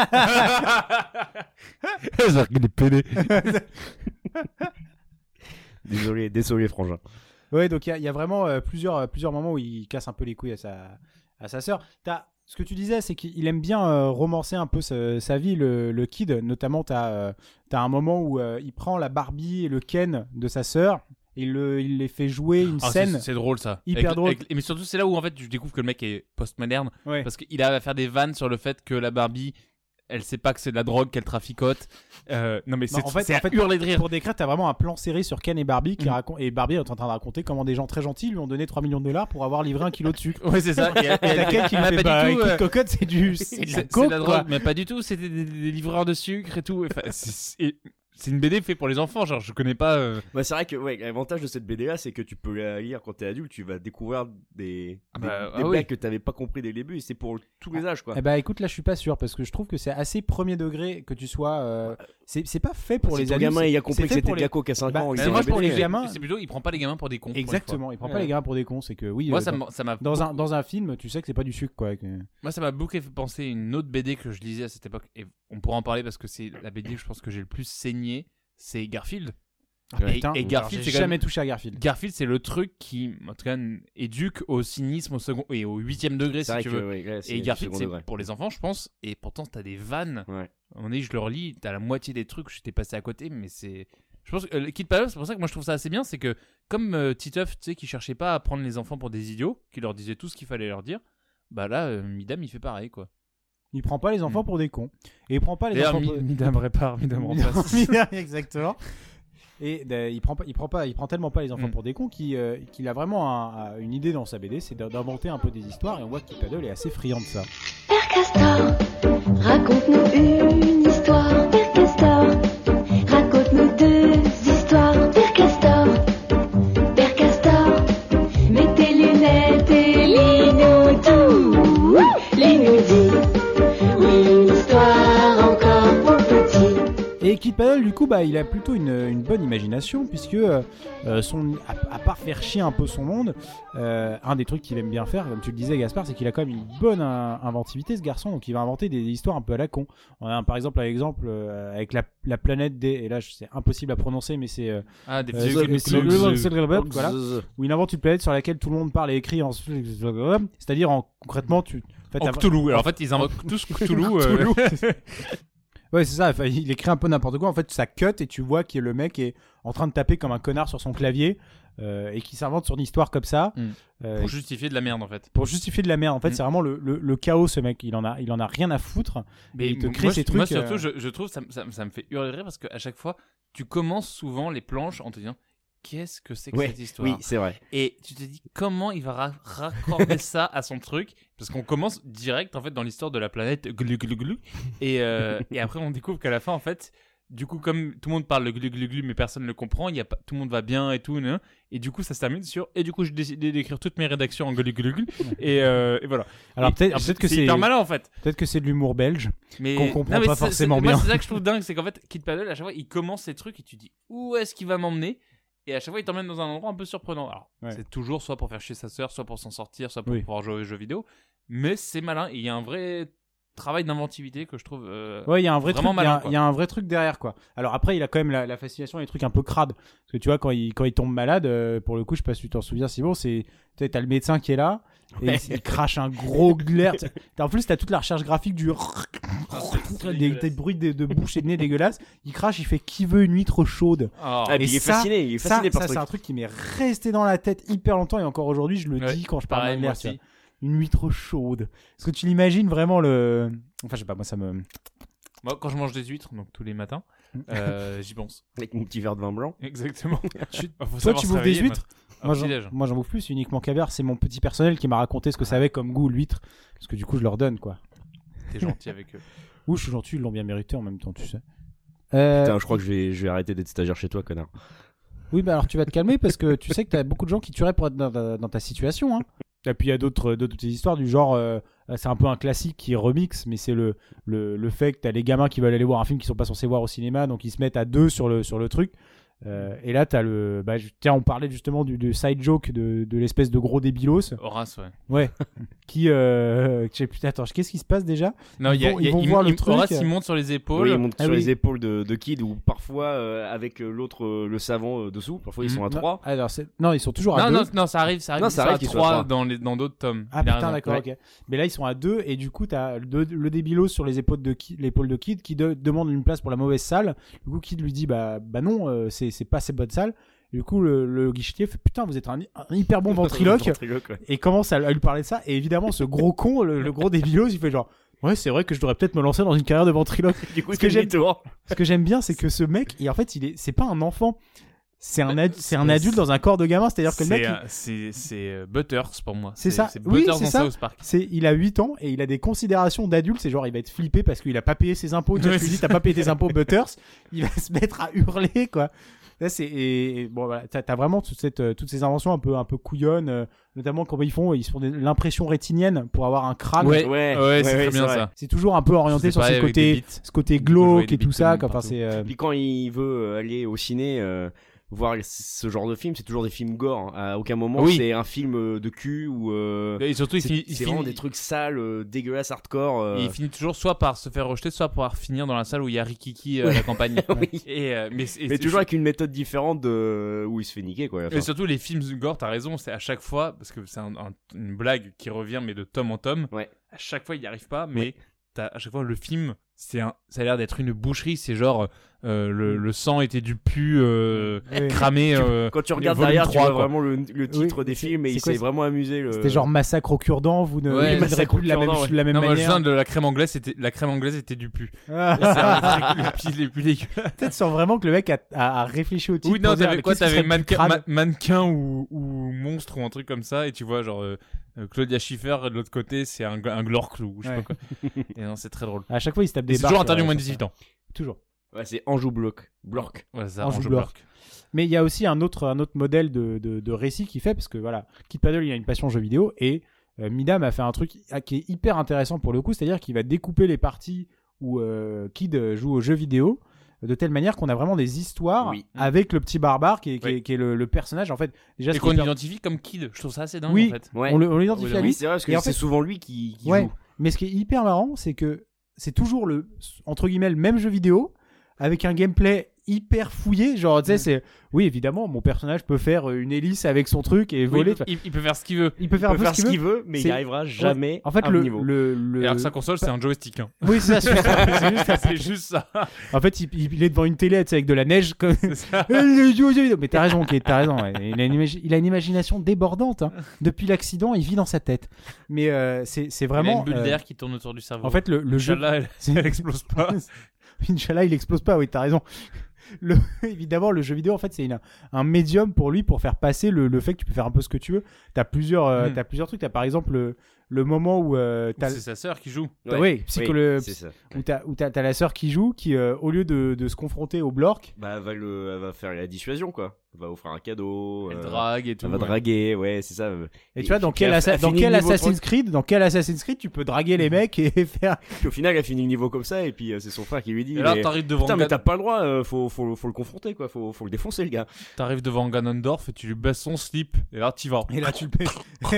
Désolé, frangin. Ouais, donc il y a vraiment plusieurs moments où il casse un peu les couilles à sa sœur. Ce que tu disais, c'est qu'il aime bien romancer un peu sa vie, le Kid. Notamment, t'as un moment où il prend la Barbie et le Ken de sa sœur. Il les fait jouer une scène. C'est drôle ça. Hyper drôle. Mais surtout, c'est là où en fait, je découvre que le mec est postmoderne. Ouais. Parce qu'il a à faire des vannes sur le fait que la Barbie, elle sait pas que c'est de la drogue qu'elle traficote. Non, mais c'est En fait, hurler de rire. pour décrire, t'as vraiment un plan serré sur Ken et Barbie et Barbie est en train de raconter comment des gens très gentils lui ont donné 3 millions de dollars pour avoir livré 1 kilo de sucre. Ouais, c'est ça. Et t'as Ken qui lui fait bah, écoute, cocotte, c'est de la C'est coke, de la quoi. drogue, mais pas du tout. C'était des livreurs de sucre et tout. Enfin, c'est une BD fait pour les enfants. Genre, je connais pas. Bah, c'est vrai que l'avantage de cette BD là, c'est que tu peux la lire quand t'es adulte, tu vas découvrir des blagues que t'avais pas compris dès le début, et c'est pour tous les âges, quoi. Eh bah écoute, là je suis pas sûr parce que je trouve que c'est assez premier degré que tu sois. C'est pas fait pour Si les ton adultes. gamin il a compris c'est que fait c'était pour de la coke à 5 Bah, ans, il c'est s'en vrai va pour les BD. gamins. C'est plutôt, il prend pas les gamins pour des cons. pour une Exactement, il prend pas Ouais. les gamins pour des cons, c'est que oui. fois. Moi, ça m'a dans un film, tu sais que c'est pas du sucre quoi. Moi, ça m'a beaucoup fait penser à une autre BD que je lisais à cette époque. Et on pourra en parler parce que c'est la BD que je pense que j'ai le plus saigné. C'est Garfield. Putain, et Garfield, j'ai c'est quand jamais même... touché à Garfield. Garfield, c'est le truc qui, en tout cas, éduque au cynisme au second et au 8e degré, si C'est vrai tu que, veux. ouais, c'est Et Garfield, second c'est degré. pour les enfants, je pense. Et pourtant, t'as des vannes. Ouais. À un moment donné, je le relis, t'as la moitié des trucs, j'étais passé à côté, mais c'est. Je pense que Kid Paddle, c'est pour ça que moi je trouve ça assez bien, c'est que comme Titeuf, tu sais, qui cherchait pas à prendre les enfants pour des idiots, qui leur disait tout ce qu'il fallait leur dire, bah là, Midam, il fait pareil, quoi. Il prend pas les enfants pour des cons. Et il prend pas les D'ailleurs, enfants pour... Midam répare, Midam remplace. Exactement. Et il prend tellement pas les enfants pour des cons qu'il a vraiment une idée dans sa BD, c'est d'inventer un peu des histoires, et on voit que Kid Paddle est assez friand de ça. Père Castor, raconte-nous une histoire. Père Castor, raconte-nous 2 histoires. Père Castor, Père Castor, mets tes lunettes et lis-nous tout. Lis-nous dit, oui, une histoire encore pour petits. Et Kid Paddle, du coup, bah, il a plutôt une bonne imagination, puisque à part faire chier un peu son monde, un des trucs qu'il aime bien faire, comme tu le disais Gaspard, c'est qu'il a quand même une bonne inventivité, ce garçon, donc il va inventer des histoires un peu à la con. On a par exemple avec la planète des, et là c'est impossible à prononcer, mais c'est Des voilà, où il invente une planète sur laquelle tout le monde parle et écrit c'est-à-dire concrètement Cthulhu. Alors en fait, ils invoquent tous Cthulhu. Ouais, c'est ça, il écrit un peu n'importe quoi. En fait, ça cut et tu vois que le mec est en train de taper comme un connard sur son clavier et qui s'invente sur une histoire comme ça. Pour justifier de la merde, en fait. Pour justifier de la merde. En fait, c'est vraiment le chaos, ce mec. Il en a rien à foutre. Mais il te crée ces trucs. Moi, surtout, je trouve ça me fait hurler de rire parce qu'à chaque fois, tu commences souvent les planches en te disant qu'est-ce que c'est que cette histoire. Oui, c'est vrai. Et tu te dis comment il va raccorder ça à son truc, parce qu'on commence direct en fait dans l'histoire de la planète glu glu glu et après on découvre qu'à la fin en fait du coup, comme tout le monde parle le glu mais personne ne le comprend, tout le monde va bien et tout, hein, et du coup, ça se termine sur. Et du coup, j'ai décidé d'écrire toutes mes rédactions en glu et voilà. Alors Et peut-être que c'est hyper malin en fait. Peut-être que c'est de l'humour belge. Mais Qu'on comprend non, mais pas forcément bien. Moi, c'est ça que je trouve dingue, c'est qu'en fait, Kid Paddle, à chaque fois, il commence ces trucs et tu dis où est-ce qu'il va m'emmener. Et à chaque fois, il t'emmène dans un endroit un peu surprenant. Alors, c'est toujours soit pour faire chier sa sœur, soit pour s'en sortir, soit pour pouvoir jouer aux jeux vidéo. Mais c'est malin. Et il y a un vrai travail d'inventivité que je trouve il y a un vrai truc, malin. Il y a un vrai truc derrière, quoi. Alors après, il a quand même la fascination des trucs un peu crades. Parce que tu vois, quand il tombe malade, pour le coup, je sais pas si tu t'en souviens, Simon, t'as le médecin qui est là. Et il crache un gros glaire. En plus, t'as toute la recherche graphique du des bruits de bouche et de nez dégueulasses. Il crache, il fait qui veut une huître chaude. Et puis il est fasciné par ce truc. C'est un truc qui m'est resté dans la tête hyper longtemps et encore aujourd'hui, je le dis quand je parle de l'air. Une huître chaude. Est-ce que tu l'imagines vraiment le. Enfin, je sais pas, moi ça me. Moi, quand je mange des huîtres, donc tous les matins, j'y pense. Avec mon petit verre de vin blanc. Exactement. Toi, tu bouffes des huîtres? Moi, moi, j'en bouffe plus, uniquement caviar. C'est mon petit personnel qui m'a raconté ce que ça avait comme goût, l'huître. Parce que du coup, je leur donne, quoi. T'es gentil avec eux. Oui, je suis gentil, ils l'ont bien mérité en même temps, tu sais. Putain, je crois que je vais arrêter d'être stagiaire chez toi, connard. Oui, bah alors tu vas te calmer parce que tu sais que t'as beaucoup de gens qui tueraient pour être dans ta situation, hein. Et puis il y a d'autres histoires du genre, c'est un peu un classique qui remix, mais c'est le fait que t'as les gamins qui veulent aller voir un film qu'ils sont pas censés voir au cinéma, donc ils se mettent à deux sur le truc. Et là t'as tiens, on parlait justement du side joke de l'espèce de gros débilos. Horace, ouais. Qui attends, qu'est-ce qui se passe déjà? Non, ils vont voir le truc. Horace, il monte sur les épaules. Oui, il monte sur les épaules de Kid, ou parfois avec l'autre, le savant dessous. Parfois ils sont à 3. Alors non, ils sont toujours à 2. Non, ça arrive ils sont à 3 dans d'autres tomes. Ah putain, d'accord, ok. Mais là ils sont à 2 et du coup t'as le débilos sur les épaules de Kid qui demande une place pour la mauvaise salle. Du coup Kid lui dit bah non, c'est pas assez bonne salle. Du coup, le guichetier fait putain, vous êtes un hyper bon ventriloque. Et commence à lui parler de ça. Et évidemment, ce gros con, le gros débilos, il fait genre ouais, c'est vrai que je devrais peut-être me lancer dans une carrière de ventriloque. Du coup, ce que j'aime bien, c'est que ce mec, et en fait, c'est pas un enfant. C'est un adulte dans un corps de gamin, c'est-à-dire que le mec c'est Butters pour moi. C'est ça. C'est Butters c'est dans ça. South Park. Il a 8 ans et il a des considérations d'adulte, c'est genre il va être flippé parce qu'il a pas payé ses impôts. Tu lui dis t'as pas payé tes impôts Butters, il va se mettre à hurler quoi. Là, bon, voilà, t'as vraiment toutes ces inventions un peu couillonnes, notamment quand ils font l'impression rétinienne pour avoir un crâne. Ouais, c'est très bien ça. C'est toujours un peu orienté sur ce côté glauque et tout ça. Enfin, Puis quand il veut aller au ciné voir ce genre de film, c'est toujours des films gore. À aucun moment c'est un film de cul ou et surtout c'est vraiment des trucs sales, dégueulasses, hardcore. Et il finit toujours soit par se faire rejeter, soit par finir dans la salle où il y a Rikiki à la campagne. Oui. Mais toujours avec une méthode différente où il se fait niquer quoi. Et surtout les films gore, t'as raison, c'est à chaque fois parce que c'est une blague qui revient mais de tome en tome. Ouais. À chaque fois il n'y arrive pas, mais à chaque fois le film ça a l'air d'être une boucherie, c'est genre le sang était du pu cramé. Quand tu regardes derrière, tu vois vraiment le titre des films et il s'est vraiment amusé. C'était genre massacre au cure-dent, vous ne massacrez plus de la même manière. Moi je viens de la crème anglaise était du pu. C'est un des trucs les plus dégueux. Peut-être sans vraiment que le mec a réfléchi au titre. Oui, non, t'avais mannequin ou monstre ou un truc comme ça et tu vois genre Claudia Schiffer de l'autre côté c'est un glork ou je sais pas quoi. Et non, c'est très drôle. À chaque fois il se tape des barres. C'est toujours interdit au moins de 18 ans. Toujours. Ouais, c'est Anjou Blork. Ouais, ça, Anjou Blork. Mais il y a aussi un autre modèle de récit qu'il fait parce que voilà, Kid Paddle il a une passion jeux vidéo et Midam a fait un truc qui est hyper intéressant pour le coup, c'est-à-dire qu'il va découper les parties où Kid joue aux jeux vidéo de telle manière qu'on a vraiment des histoires avec le petit barbare qui est le personnage en fait déjà et qu'on identifie comme Kid. Je trouve ça assez dingue en fait. Ouais. On l'identifie à lui. C'est vrai parce que c'est souvent lui qui joue. Mais ce qui est hyper marrant, c'est que c'est toujours entre guillemets le même jeu vidéo avec un gameplay hyper fouillé, genre tu sais c'est oui évidemment mon personnage peut faire une hélice avec son truc et voler. Il peut faire ce qu'il veut. Il peut faire ce qu'il veut, mais il n'y arrivera jamais. En fait à niveau. Et alors que sa console c'est un joystick. Hein. Oui c'est ça. C'est juste ça. En fait il est devant une télé avec de la neige comme. Mais t'as raison, t'as raison. Ouais. Il a une imagination débordante. Hein. Depuis l'accident il vit dans sa tête. Mais c'est vraiment. Il a une bulle d'air qui tourne autour du cerveau. En fait le jeu. Elle explose pas. Inch'Allah, il explose pas, oui, t'as raison. évidemment, le jeu vidéo, en fait, c'est un médium pour lui pour faire passer le fait que tu peux faire un peu ce que tu veux. T'as plusieurs trucs. T'as par exemple le moment où c'est sa sœur qui joue. Ouais, c'est ça. où t'as la sœur qui joue, qui au lieu de se confronter au Blork, elle va faire la dissuasion, quoi. Elle va offrir un cadeau. Elle drague et tout. Elle va draguer, ouais, c'est ça. Et tu vois, dans quel Assassin's Creed tu peux draguer les mecs et faire. Puis au final, elle finit le niveau comme ça, et puis c'est son frère qui lui dit. Et là, t'arrives devant. Putain, mais t'as pas le droit, faut le confronter, quoi. Faut le défoncer, le gars. T'arrives devant Ganondorf et tu lui baisses son slip, et là, t'y vas. Et là, tu le payes.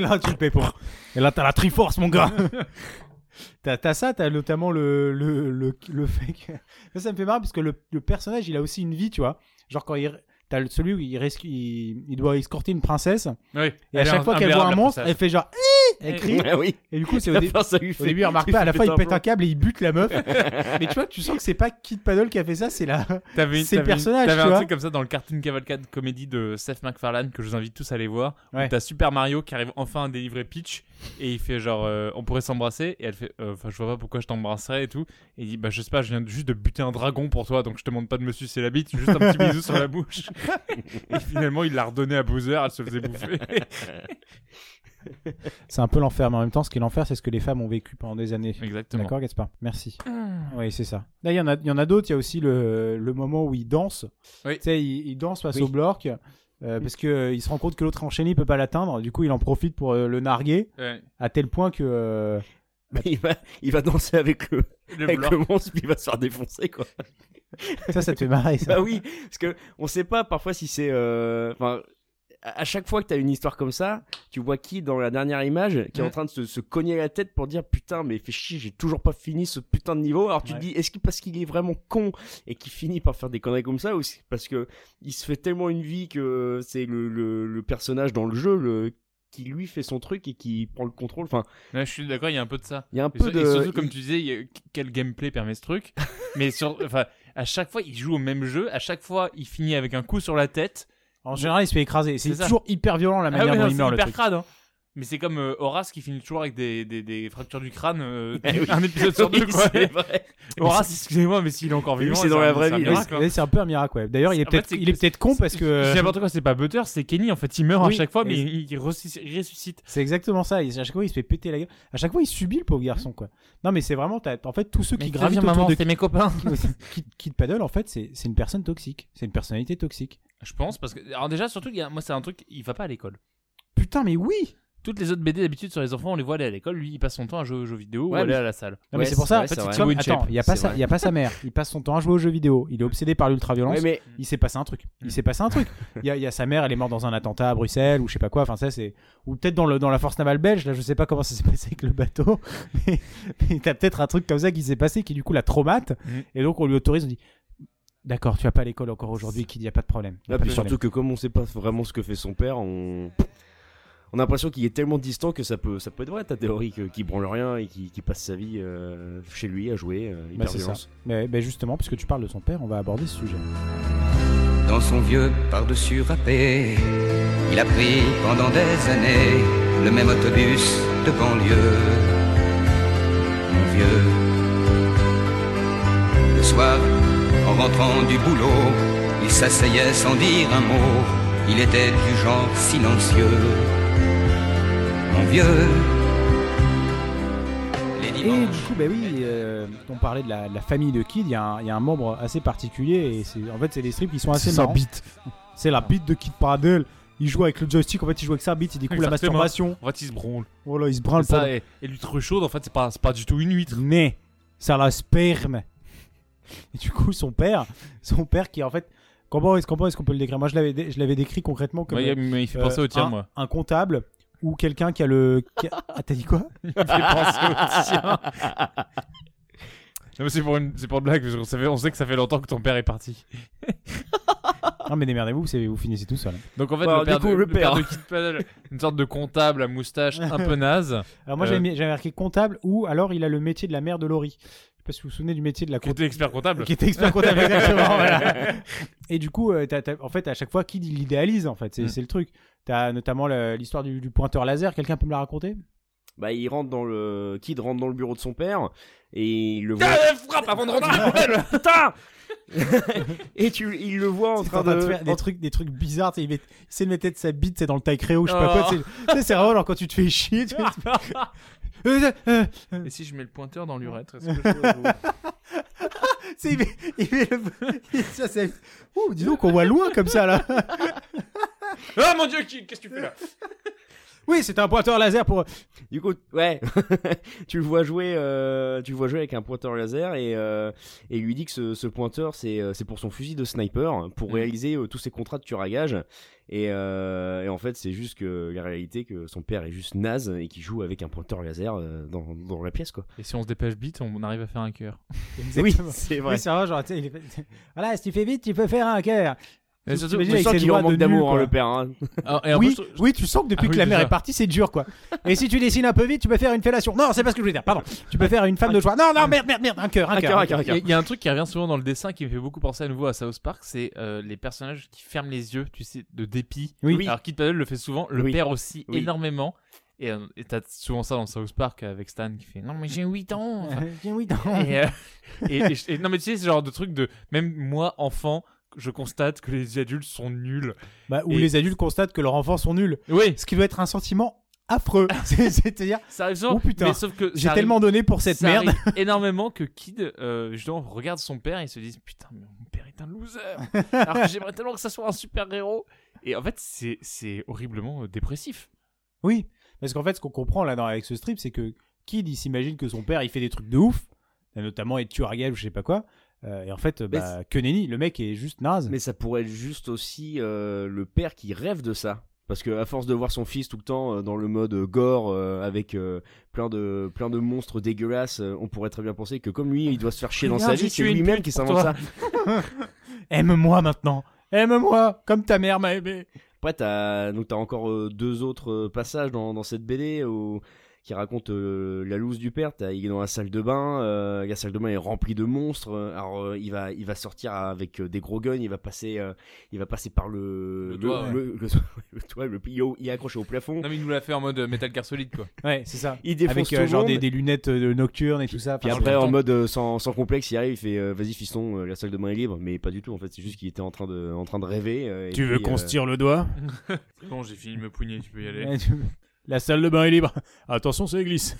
Et là, t'as la Triforce, mon gars. T'as ça, t'as notamment le fait que. Ça me fait marrer parce que le personnage, il a aussi une vie, tu vois. Genre, quand t'as celui où il doit escorter une princesse. Oui. Et à chaque fois qu'elle voit un monstre, elle fait genre. Elle crie. Ah oui. Et du coup, c'est au début, il remarque il pas. À la fait fin, il un pète plomb. un câble et il bute la meuf. Mais tu vois, tu sens que c'est pas Kid Paddle qui a fait ça, c'est le personnage. T'avais tu un vois. truc comme ça dans le Cartoon Cavalcade comédie de Seth MacFarlane que je vous invite tous à aller voir. Ouais. Où t'as Super Mario qui arrive enfin à délivrer Peach et il fait genre on pourrait s'embrasser et elle fait je vois pas pourquoi je t'embrasserais et tout. Et il dit je sais pas, je viens juste de buter un dragon pour toi donc je te demande pas de me sucer la bite, juste un petit bisou sur la bouche. Et finalement il l'a redonné à Bowser, elle se faisait bouffer. C'est un peu l'enfer, mais en même temps, ce qui est l'enfer, c'est ce que les femmes ont vécu pendant des années. Exactement. D'accord, Gaspard? Merci. Oui, c'est ça. Là, il y en a d'autres. Il y a aussi le moment où il danse. Oui. Tu sais, il danse face au Blork. Parce qu'il se rend compte que l'autre enchaîné, il peut pas l'atteindre. Du coup, il en profite pour le narguer. Ouais. À tel point que. Il va danser avec le monstre, puis il va se faire défoncer, quoi. Ça te fait marrer, ça. Bah oui, parce que on sait pas parfois si c'est. À chaque fois que t'as une histoire comme ça, tu vois qui dans la dernière image qui est en train de se cogner la tête pour dire putain mais fais chier, j'ai toujours pas fini ce putain de niveau. Alors tu te dis est-ce que parce qu'il est vraiment con et qu'il finit par faire des conneries comme ça, ou c'est parce que il se fait tellement une vie que c'est le personnage dans le jeu qui lui fait son truc et qui prend le contrôle. Enfin, ouais, je suis d'accord, il y a un peu de ça. Il y a un peu et surtout comme tu disais, quel gameplay permet ce truc. Mais à chaque fois il joue au même jeu, à chaque fois il finit avec un coup sur la tête. En général, il se fait écraser. C'est ça. toujours hyper violent la manière dont il meurt, le hyper truc. crade, hein. Mais c'est comme Horace qui finit toujours avec des fractures du crâne un épisode sur deux, quoi. C'est vrai. Horace, excusez-moi, mais s'il est encore vivant, c'est dans la vraie vie. C'est un peu un miracle, ouais. D'ailleurs, il est peut-être con parce que. C'est n'importe quoi, c'est pas Butter, c'est Kenny, en fait. Il meurt à chaque fois, mais il ressuscite. C'est exactement ça. À chaque fois, il se fait péter la gueule. À chaque fois, il subit le pauvre garçon, quoi. Non, mais c'est vraiment. En fait, tous ceux qui gravitent autour de. C'est mes copains. Kid Paddle, en fait, c'est une personne toxique. C'est une personnalité toxique. Je pense, parce que. Alors, déjà, surtout, moi, c'est un truc, il va pas à l'école. Putain, mais oui! Toutes les autres BD d'habitude sur les enfants, on les voit aller à l'école. Lui, il passe son temps à jouer aux jeux vidéo ou aller à la salle. Non, mais c'est pour ça. Vrai, en fait, attends, il y a pas sa mère. Il passe son temps à jouer aux jeux vidéo. Il est obsédé par l'ultra-violence. Ouais, mais... Il s'est passé un truc. Il y a sa mère, elle est morte dans un attentat à Bruxelles ou je sais pas quoi. Enfin, ça c'est ou peut-être dans la force navale belge. Là, je sais pas comment ça s'est passé avec le bateau. Mais t'as peut-être un truc comme ça qui s'est passé qui du coup la traumate. Et donc on lui autorise. On dit. D'accord, tu vas pas à l'école encore aujourd'hui, qu'il n'y a pas de problème. Surtout que comme on sait pas vraiment ce que fait son père, on a l'impression qu'il est tellement distant que ça peut être vrai ta théorie qu'il branle rien et qu'il passe sa vie chez lui à jouer hyper-violence. Mais justement, puisque tu parles de son père, on va aborder ce sujet. Dans son vieux par-dessus râpé, il a pris pendant des années le même autobus de banlieue. Mon vieux, le soir, en rentrant du boulot, il s'asseyait sans dire un mot. Il était du genre silencieux. Mon vieux. Les dimanches. Et du coup, bah oui, on parlait de la famille de Kid. Il y a un membre assez particulier. Et c'est des strips qui sont assez marrants. C'est la bite de Kid Paddle. Il joue avec le joystick, en fait il joue avec sa bite, il découvre la masturbation. En fait il se branle. Voilà, il se branle ça, et l'huître chaude, en fait c'est pas du tout une huître. Mais ça la sperme. Et du coup son père qui en fait, comment est-ce qu'on peut le décrire? Moi je l'avais décrit concrètement comme mais il fait penser au tien, moi. Un comptable ou quelqu'un qui a Ah, t'as dit quoi? Il fait penser au tien. Non, mais c'est pour une blague, parce qu'on sait que ça fait longtemps que ton père est parti. Non mais démerdez-vous, vous finissez tout seul. Donc en fait le père de Kid Paddle, une sorte de comptable à moustache un peu naze. Alors moi j'avais marqué comptable, ou alors il a le métier de la mère de Laurie. Je sais pas si vous vous souvenez du métier de la qui était expert comptable. Qui était expert comptable, exactement. Voilà. Et du coup, en fait à chaque fois Kid il idéalise en fait, c'est le truc. T'as notamment l'histoire du pointeur laser, quelqu'un peut me la raconter? Bah Kid rentre dans le bureau de son père et il le voit. Frappe avant de rentrer. Putain. Et il le voit en train de de faire des trucs bizarres. Il essaie de mettre tête sa bite, c'est dans le taille créo, je sais pas quoi. Tu sais, c'est vraiment genre quand tu te fais chier. Et si je mets le pointeur dans l'urètre, est-ce que je vois il met ça, c'est... Ouh, dis donc qu'on voit loin comme ça là. Ah mon dieu, qu'est-ce que tu fais là? Oui, c'est un pointeur laser pour... Du coup, ouais, tu le vois jouer avec un pointeur laser et il lui dit que ce pointeur c'est pour son fusil de sniper pour réaliser tous ses contrats de tueur à gage et en fait c'est juste que la réalité que son père est juste naze et qu'il joue avec un pointeur laser dans la pièce quoi. Et si on se dépêche vite, on arrive à faire un cœur. Oui, c'est vrai. Oui, c'est vrai, genre, tu sais, voilà, si tu fais vite, tu peux faire un cœur. Et surtout, Tu sens qu'il en manque d'amour, le père. Hein. Oui, tu sens que depuis que la mère est partie, c'est dur, quoi. Et si tu dessines un peu vite, tu peux faire une fellation. Non, c'est pas ce que je voulais dire, pardon. Tu peux faire une femme de joie. Non, merde, un cœur. Il y a un truc qui revient souvent dans le dessin qui me fait beaucoup penser à nouveau à South Park, c'est les personnages qui ferment les yeux, tu sais, de dépit. Oui. Alors Kid Paddle le fait souvent, le père aussi énormément. Et t'as souvent ça dans South Park avec Stan qui fait non mais j'ai 8 ans. J'ai 8 ans. Et non mais tu sais ce genre de truc de même moi enfant je constate que les adultes sont nuls. Ou les adultes constatent que leurs enfants sont nuls. Oui. Ce qui doit être un sentiment affreux. C'est-à-dire, ça arrive souvent, oh putain, mais sauf que j'ai tellement donné pour cette merde. Énormément que Kid, justement, regarde son père et se dit putain, mais mon père est un loser. Alors que j'aimerais tellement que ça soit un super héros. Et en fait, c'est horriblement dépressif. Oui, parce qu'en fait, ce qu'on comprend là avec ce strip, c'est que Kid, il s'imagine que son père, il fait des trucs de ouf, notamment être tueur à gage ou je sais pas quoi. Et en fait, que nenni, le mec est juste naze. Mais ça pourrait être juste aussi le père qui rêve de ça. Parce qu'à force de voir son fils tout le temps dans le mode gore, avec plein de monstres dégueulasses, on pourrait très bien penser que comme lui, il doit se faire chier dans sa vie, c'est lui-même qui s'invente ça. Aime-moi maintenant. Aime-moi comme ta mère m'a aimé. Après, t'as encore 2 autres passages dans cette BD qui raconte la loose du père. Il est dans la salle de bain, la salle de bain est remplie de monstres. Alors il va sortir avec des gros guns, il va passer par le toit, il est accroché au plafond. Non mais il nous l'a fait en mode Metal Gear Solid quoi. Ouais, c'est ça. Il défonce avec tout le genre monde. des lunettes nocturnes et tout ça. Puis après en mode sans complexe, il arrive, il fait vas-y fiston, la salle de bain est libre, mais pas du tout en fait, c'est juste qu'il était en train de rêver. Tu veux qu'on se tire le doigt? C'est bon, j'ai fini de me pougner, tu peux y aller. La salle de bain est libre. Attention, ça glisse.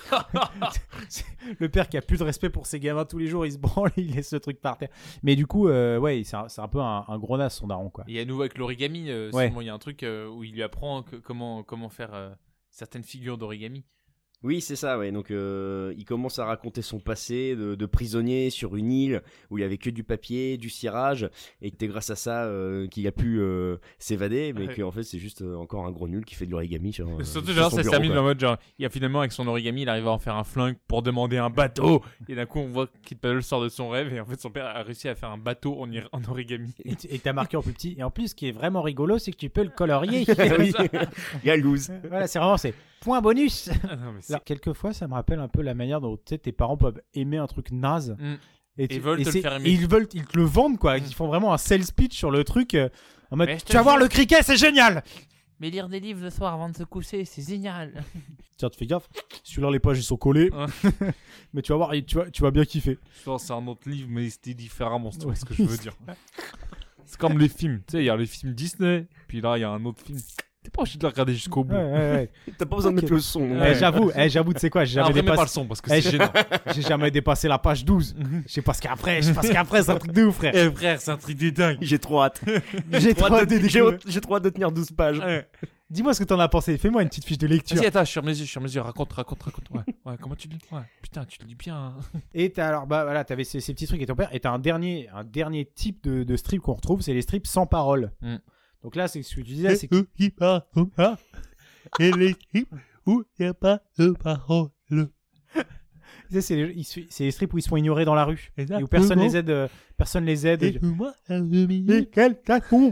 Le père qui a plus de respect pour ses gamins tous les jours, il se branle, il laisse le truc par terre. Mais du coup, ouais, c'est un peu un gros naze son daron, quoi. Et à nouveau avec l'origami, ouais. Il y a un truc où il lui apprend comment faire certaines figures d'origami. Oui, c'est ça, ouais. Donc, il commence à raconter son passé de prisonnier sur une île où il n'y avait que du papier, du cirage, et que c'est grâce à ça qu'il a pu s'évader, mais qu'en fait, c'est juste encore un gros nul qui fait de l'origami sur surtout, sur genre, son ça se bureau, termine quoi. en mode, genre, il a finalement, avec son origami, il arrive à en faire un flingue pour demander un bateau. Et d'un coup, on voit Kid Paddle sort de son rêve, et en fait, son père a réussi à faire un bateau en origami. Et t'as marqué en plus petit. Et en plus, ce qui est vraiment rigolo, c'est que tu peux le colorier. Oui. Il y a loose. Voilà, c'est point bonus. Non, mais Alors, quelquefois, ça me rappelle un peu la manière dont tes parents peuvent aimer un truc naze. Et veulent te le faire aimer. Ils te le vendent, quoi. Ils font vraiment un sales pitch sur le truc. En mode, tu vas voir le cricket, c'est génial. Mais lire des livres le soir avant de se coucher, c'est génial. Tiens, tu fais gaffe. Celui-là, les pages, ils sont collées. Mais tu vas voir, tu vas bien kiffer. C'est un autre livre, mais c'était différemment, c'est ce que je veux dire. C'est comme les films. Tu sais, il y a les films Disney, puis là, il y a un autre film. T'es pas obligé de le regarder jusqu'au bout. Ouais. T'as pas besoin de mettre le son. J'avoue, tu sais quoi, j'ai jamais dépassé... dépassé... pas le son parce que c'est gênant. J'ai jamais dépassé la page 12. Je sais pas ce qu'après, c'est un truc de ouf, frère. Eh frère, c'est un truc de dingue. J'ai trop hâte. J'ai trop hâte de tenir 12 pages. Dis-moi ce que t'en as pensé. Fais-moi une petite fiche de lecture. Vas-y, attends, je ferme les yeux. Raconte. Ouais, comment tu le dis? Ouais, putain, tu le dis bien. Et t'avais ces petits trucs et ton père. Et t'as un dernier type de strip qu'on retrouve, c'est les strips sans parole. Donc là, c'est ce que tu disais, c'est que... Et les strips où il n'y a pas de parole. C'est les strips où ils se font ignorer dans la rue. Et où personne les aide. Et moi, et quel tacon.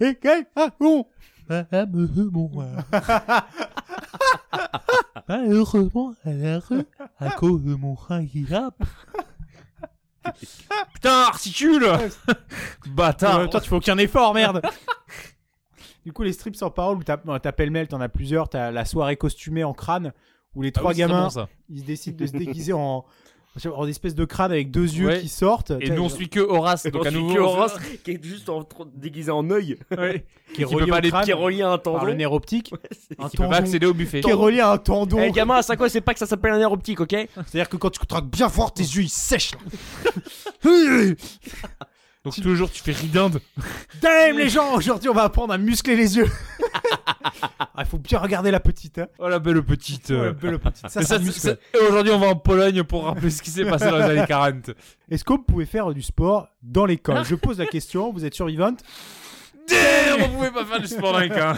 Malheureusement, à la rue, à cause de mon handicap. Putain, articule. Bâtard. Toi, tu fais aucun effort, merde. Du coup, les strips sans parole où t'as pêle-mêle, t'en as plusieurs. T'as la soirée costumée en crâne où les trois gamins, ils se décident de se déguiser En espèce de crâne avec 2 yeux Ouais. qui sortent. Et nous on suit que Horace, donc Donc à nouveau Horace qui est juste déguisé en œil, qui est qui relié peut pas au aller crâne qui est relié à un par le tendon. nerf optique. Un qui peut pas tendon accéder au buffet. qui est relié à un tendon. Eh gamin, ça quoi, c'est pas que ça s'appelle un nerf optique, ok? C'est-à-dire que quand tu contractes bien fort, tes yeux ils sèchent. Donc toujours tu fais ridinde. Damn les gens, aujourd'hui on va apprendre à muscler les yeux. Il faut bien regarder la petite. Hein. Oh la belle petite. Ouais, la belle petite. Ça, Mais ça ça, muscle. et aujourd'hui on va en Pologne pour rappeler ce qui s'est passé dans les années 40. Est-ce qu'on pouvait faire du sport dans l'école? Je pose la question, vous êtes survivante. Damn, on pouvait pas faire du sport dans les cas.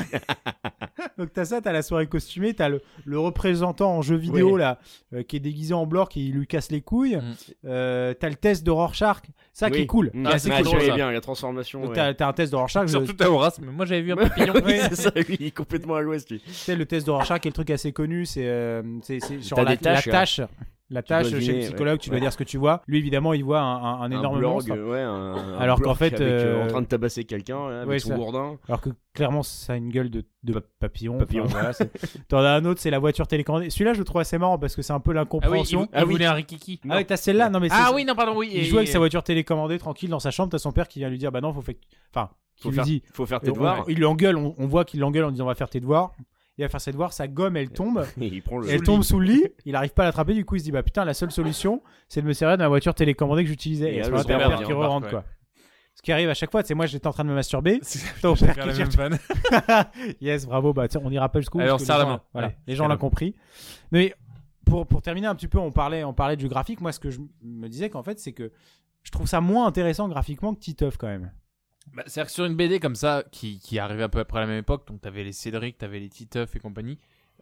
Donc t'as ça, t'as la soirée costumée, t'as le représentant en jeu vidéo Ouais. là, qui est déguisé en blanc, qui lui casse les couilles. T'as le test de Rorschach, ça qui est cool. Mmh. Qui est assez Ah, cool. j'aimais ça. bien la transformation. Donc Ouais. t'as un test de Rorschach. Surtout à Horace, mais moi j'avais vu un papillon. Oui, c'est ça, lui, il est complètement à l'ouest, lui. Tu sais, le test de Rorschach est le truc assez connu, c'est sur T'as la des tâches, tâche. La tâche dois chez le deviner, psychologue, ouais. tu dois dire ce que tu vois. Lui, évidemment, il voit un énorme blorg, monstre. ouais, un Alors qu'en blorg fait, avec, en train de tabasser quelqu'un là, avec ouais, son ça. gourdin. Alors que clairement, ça a une gueule de papillon. Papillon. Enfin, voilà, t'en as un autre, c'est la voiture télécommandée. Celui-là, je le trouve assez marrant parce que c'est un peu Ah oui, l'incompréhension. il voulait un rikiki. Ah oui, t'as celle-là. Non, mais Ah c'est- oui, non, pardon, oui. Il joue avec sa voiture télécommandée tranquille dans sa chambre. T'as son père qui vient lui dire bah non, faut faire. Enfin, qui lui dit. Faut faire tes devoirs. Il l'engueule. On voit qu'il l'engueule en disant on va faire tes devoirs. Il va faire ses devoirs. Sa gomme, elle tombe. Et il prend le. Elle tombe sous le lit. Il arrive pas à l'attraper. Du coup, il se dit bah putain, la seule solution, c'est de me servir de ma voiture télécommandée que j'utilisais. Et Et à ce là, moment-là, le t'as père le père qui vient, re-rentre ouais. quoi. Ce qui arrive à chaque fois, c'est moi j'étais en train de me masturber. Ton J'ai père fait qui la tire- même vanne. Yes, bravo. Bah tiens, on y rappelle ce coup. Allez, parce on que serre les la gens- main. Voilà, Allez, les gens serre l'ont la main. compris. Mais pour terminer un petit peu, on parlait du graphique. Moi, ce que je me disais qu'en fait, c'est que je trouve ça moins intéressant graphiquement que Titeuf quand même. Bah, c'est-à-dire que sur une BD comme ça, qui arrivait à peu près à la même époque, donc t'avais les Cédric, t'avais les Titeuf et compagnie,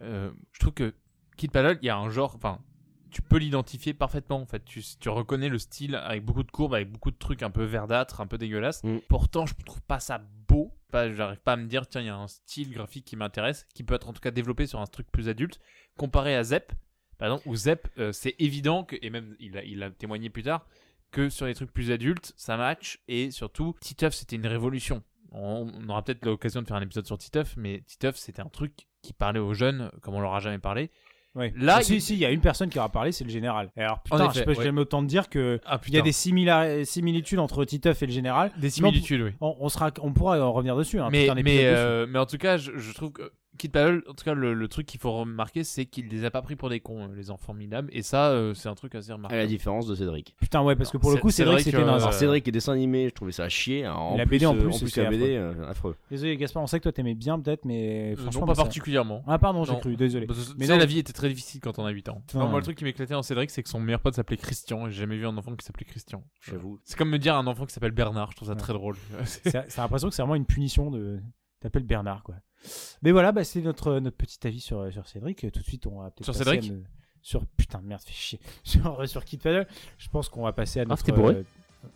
je trouve que Kid Paddle, il y a un genre, enfin, tu peux l'identifier parfaitement en fait. Tu reconnais le style avec beaucoup de courbes, avec beaucoup de trucs un peu verdâtres, un peu dégueulasses. Pourtant, je trouve pas ça beau. J'arrive pas à me dire, tiens, il y a un style graphique qui m'intéresse, qui peut être en tout cas développé sur un truc plus adulte, comparé à Zep, par exemple, où Zep, c'est évident que, et même il a témoigné plus tard, que sur les trucs plus adultes, ça match, et surtout, Titeuf, c'était une révolution. On aura peut-être l'occasion de faire un épisode sur Titeuf, mais Titeuf, c'était un truc qui parlait aux jeunes comme on leur a jamais parlé. Ouais. Là, si, il y a une personne qui aura parlé, c'est le général. Et alors, putain, En effet, je peux ouais. jamais autant te dire que Ah, il y a putain. des similitudes entre Titeuf et le général. Des similitudes, oui. On pourra en revenir dessus. Hein, Mais, tout un épisode dessus. mais en tout cas, je trouve que Kid Paddle, en tout cas, le truc qu'il faut remarquer, c'est qu'il les a pas pris pour des cons, les enfants minables. Et ça, c'est un truc assez À remarquable. la différence de Cédric. Putain, ouais, parce que pour le coup, c'est vrai que c'était naze. Alors Cédric et dessin animé, je trouvais ça à chier. En La plus, BD en plus, la c'est BD, affreux. Désolé, Gaspard, on sait que toi t'aimais bien peut-être, mais franchement. Non, moi, pas ça- particulièrement. Ah, pardon, j'ai Non. cru, désolé. Parce que, Mais tu sais, non. la vie était très difficile quand on a 8 ans. Non. Enfin, moi, le truc qui m'éclatait en Cédric, c'est que son meilleur pote s'appelait Christian. Et j'ai jamais vu un enfant qui s'appelait Christian. J'avoue. C'est comme me dire un enfant qui s'appelle Bernard. Je trouve ça très drôle. C'est l'impression que c'est vraiment une punition de t'appeler Bernard, quoi. Mais voilà, bah, c'est notre petit avis sur Cédric. Tout de suite, on va peut-être Sur passer Cédric à sur putain de merde, fais chier. sur Kid Paddle. Je pense qu'on va passer à notre. c'était bourré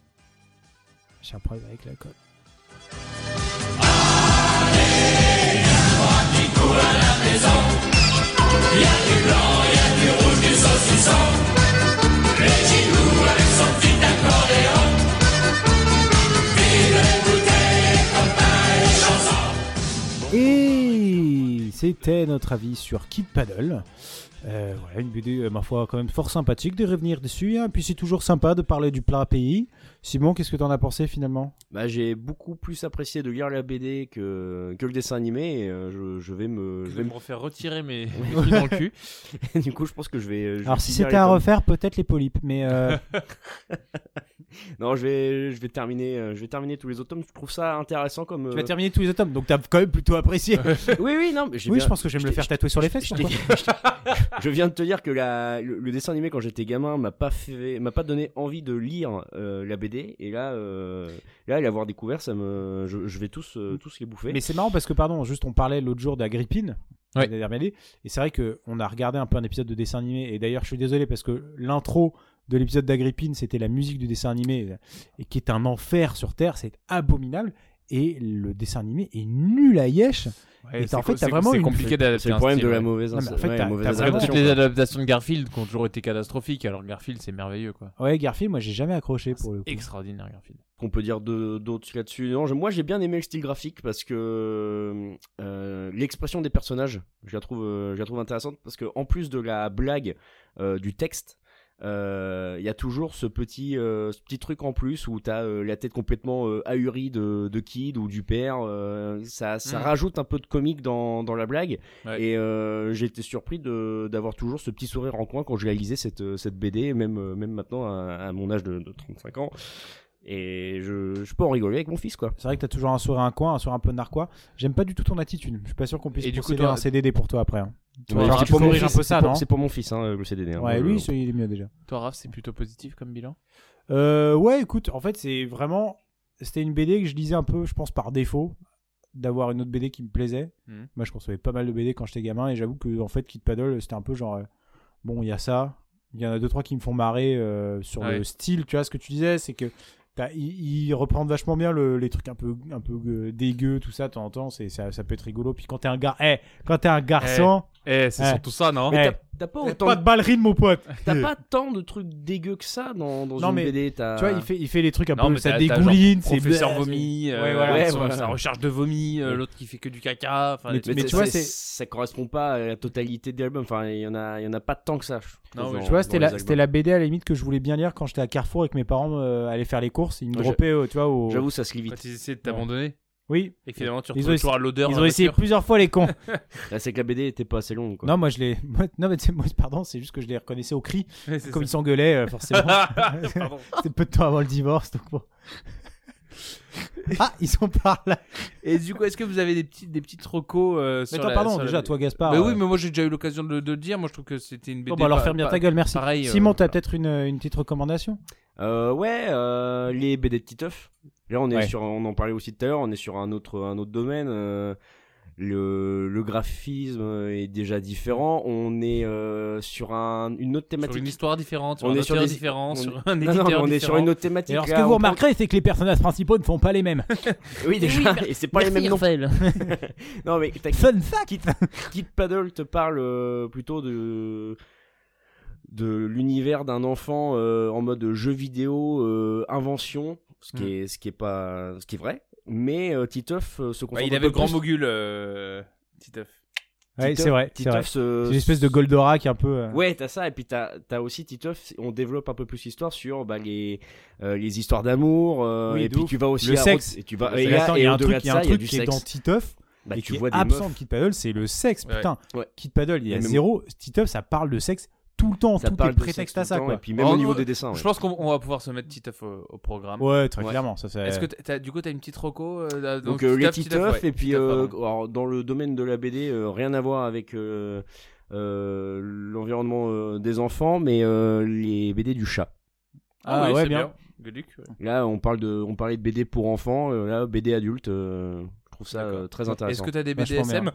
J'ai un problème avec l'alcool. Et c'était notre avis sur Kid Paddle. Voilà, une BD, ma foi, quand même fort sympathique de revenir dessus. Hein. Puis c'est toujours sympa de parler du plat pays. Simon, qu'est-ce que t'en as pensé finalement? Bah, j'ai beaucoup plus apprécié de lire la BD que le dessin animé. Et, je vais me. Je vais me refaire retirer mes pieds dans le cul. Du coup, je pense que je vais. Alors si finir c'était les à tomes. refaire, peut-être les polypes, mais Non, je vais terminer tous les autres tomes. Je trouve ça intéressant comme. tu vas terminer tous les tomes, donc t'as quand même plutôt apprécié. Oui, non, mais j'ai Oui, bien- je pense que je vais me le faire tatouer sur les fesses. je pourquoi je viens de te dire que le dessin animé quand j'étais gamin m'a pas donné envie de lire la BD, et là l'avoir découvert, je vais tous les bouffer. Mais c'est marrant parce que, pardon, juste on parlait l'autre jour d'Agrippine, Ouais. la dernière BD, et c'est vrai qu'on a regardé un peu un épisode de dessin animé, et d'ailleurs je suis désolé parce que l'intro de l'épisode d'Agrippine, c'était la musique du dessin animé, et qui est un enfer sur Terre, c'est abominable, et le dessin animé est nul à yesh. Ouais, Et en fait, t'as vraiment c'est une- compliqué d'adapter C'est le un problème style, de la ouais. mauvaise Non, mais en fait, t'as mauvaise vraiment- adaptation, Toutes les quoi. adaptations de Garfield qui ont toujours été catastrophiques, alors Garfield c'est merveilleux quoi. Ouais, Garfield, moi j'ai jamais accroché pour le coup. Extraordinaire Garfield. Qu'on peut dire d'autres là-dessus. Non, moi j'ai bien aimé le style graphique parce que l'expression des personnages, je la trouve intéressante parce que en plus de la blague du texte, il y a toujours ce petit truc en plus où t'as la tête complètement ahurie de Kid ou du père. Ça rajoute un peu de comique dans la blague. Ouais. Et j'ai été surpris d'avoir toujours ce petit sourire en coin quand je réalisais cette BD, même maintenant à mon âge de 35 ans. Et je peux en rigoler avec mon fils, quoi. C'est vrai que t'as toujours un sourire un coin, un sourire un peu narquois. J'aime pas du tout ton attitude. Je suis pas sûr qu'on puisse procéder à un CDD pour toi après. Hein. Alors, tu corriges un peu ça, non ? C'est pour mon fils, le CDD. Hein, ouais, lui, il est mieux déjà. Toi, Raph, c'est plutôt positif comme bilan ? Ouais, écoute, en fait, c'était une BD que je lisais un peu, je pense, par défaut, d'avoir une autre BD qui me plaisait. Moi, je concevais pas mal de BD quand j'étais gamin, et j'avoue que, en fait, Kid Paddle, c'était un peu genre, bon, il y a ça, il y en a 2-3 qui me font marrer sur le style, tu vois, ce que tu disais, c'est que ils reprennent vachement bien les trucs un peu dégueux, tout ça, de temps en temps, ça peut être rigolo. Puis quand t'es un garçon... c'est surtout ça, non ? Mais t'as pas autant pas de ballerine, mon pote. T'as pas tant de trucs dégueux que ça dans une BD. Tu vois, il fait les trucs un peu... Ça dégouline, c'est... Professeur vomi, sa recherche de vomi, l'autre qui fait que du caca. Mais tu vois, ça correspond pas à la totalité de l'album. Enfin, il y en a pas tant que ça. Tu vois, c'était la BD à la limite que je voulais bien lire quand j'étais à Carrefour et que mes parents allaient faire les courses. Ils me droppaient, tu vois, J'avoue, ça se lit vite. Quand ils essaient de t'abandonner. Oui. Et finalement, tu retrouves toujours à l'odeur. Ils ont essayé plusieurs fois, les cons. C'est que la BD était pas assez longue, quoi. Non, moi, pardon, c'est juste que je les reconnaissais au cri. Comme ils s'engueulaient, forcément. C'était peu de temps avant le divorce, donc bon. Ah, ils sont par là. Et du coup, est-ce que vous avez des petites recos sur déjà, toi, Gaspard. Oui, mais moi, j'ai déjà eu l'occasion de le dire. Moi, je trouve que c'était une BD. Bon, bah, alors, ferme bien ta gueule, merci. Pareil, Simon, t'as peut-être une petite recommandation ? Les BD de Titeuf. Là, on en parlait aussi tout à l'heure, on est sur un autre domaine. Le graphisme est déjà différent. On est sur une autre thématique. Sur une histoire différente, sur un auteur différent, sur un éditeur différent. On est sur une autre thématique. Alors, ce que vous remarquerez, c'est que les personnages principaux ne font pas les mêmes. Oui, déjà, et c'est pas les mêmes non. Non, mais fun fact. Kid Paddle te parle plutôt de l'univers d'un enfant en mode jeu vidéo, invention. Ce qui est vrai, mais Titeuf se concentre il avait le grand mogul Titeuf. Ouais, c'est vrai. C'est une espèce de Goldorak un peu. Ouais, t'as ça, et puis t'as aussi Titeuf. On développe un peu plus l'histoire sur les histoires d'amour, et puis tu vas aussi le sexe. Et tu vas. Il y a un truc qui est dans Titeuf. Et qui est absent de Kid Paddle, c'est le sexe, putain. Kid Paddle, il y a zéro. Titeuf, ça parle de sexe tout le temps, tout est prétexte à ça, quoi. Et puis même au niveau des dessins. Je pense qu'on va pouvoir se mettre Titeuf au programme. Ouais, très clairement. Ça, est-ce que t'as une petite reco donc les Titeuf, et puis dans le domaine de la BD, rien à voir avec l'environnement des enfants, mais les BD du chat. Ah ouais, bien. Là, on parlait de BD pour enfants, là BD adulte. Je trouve ça très intéressant. Est-ce que t'as des BDSM?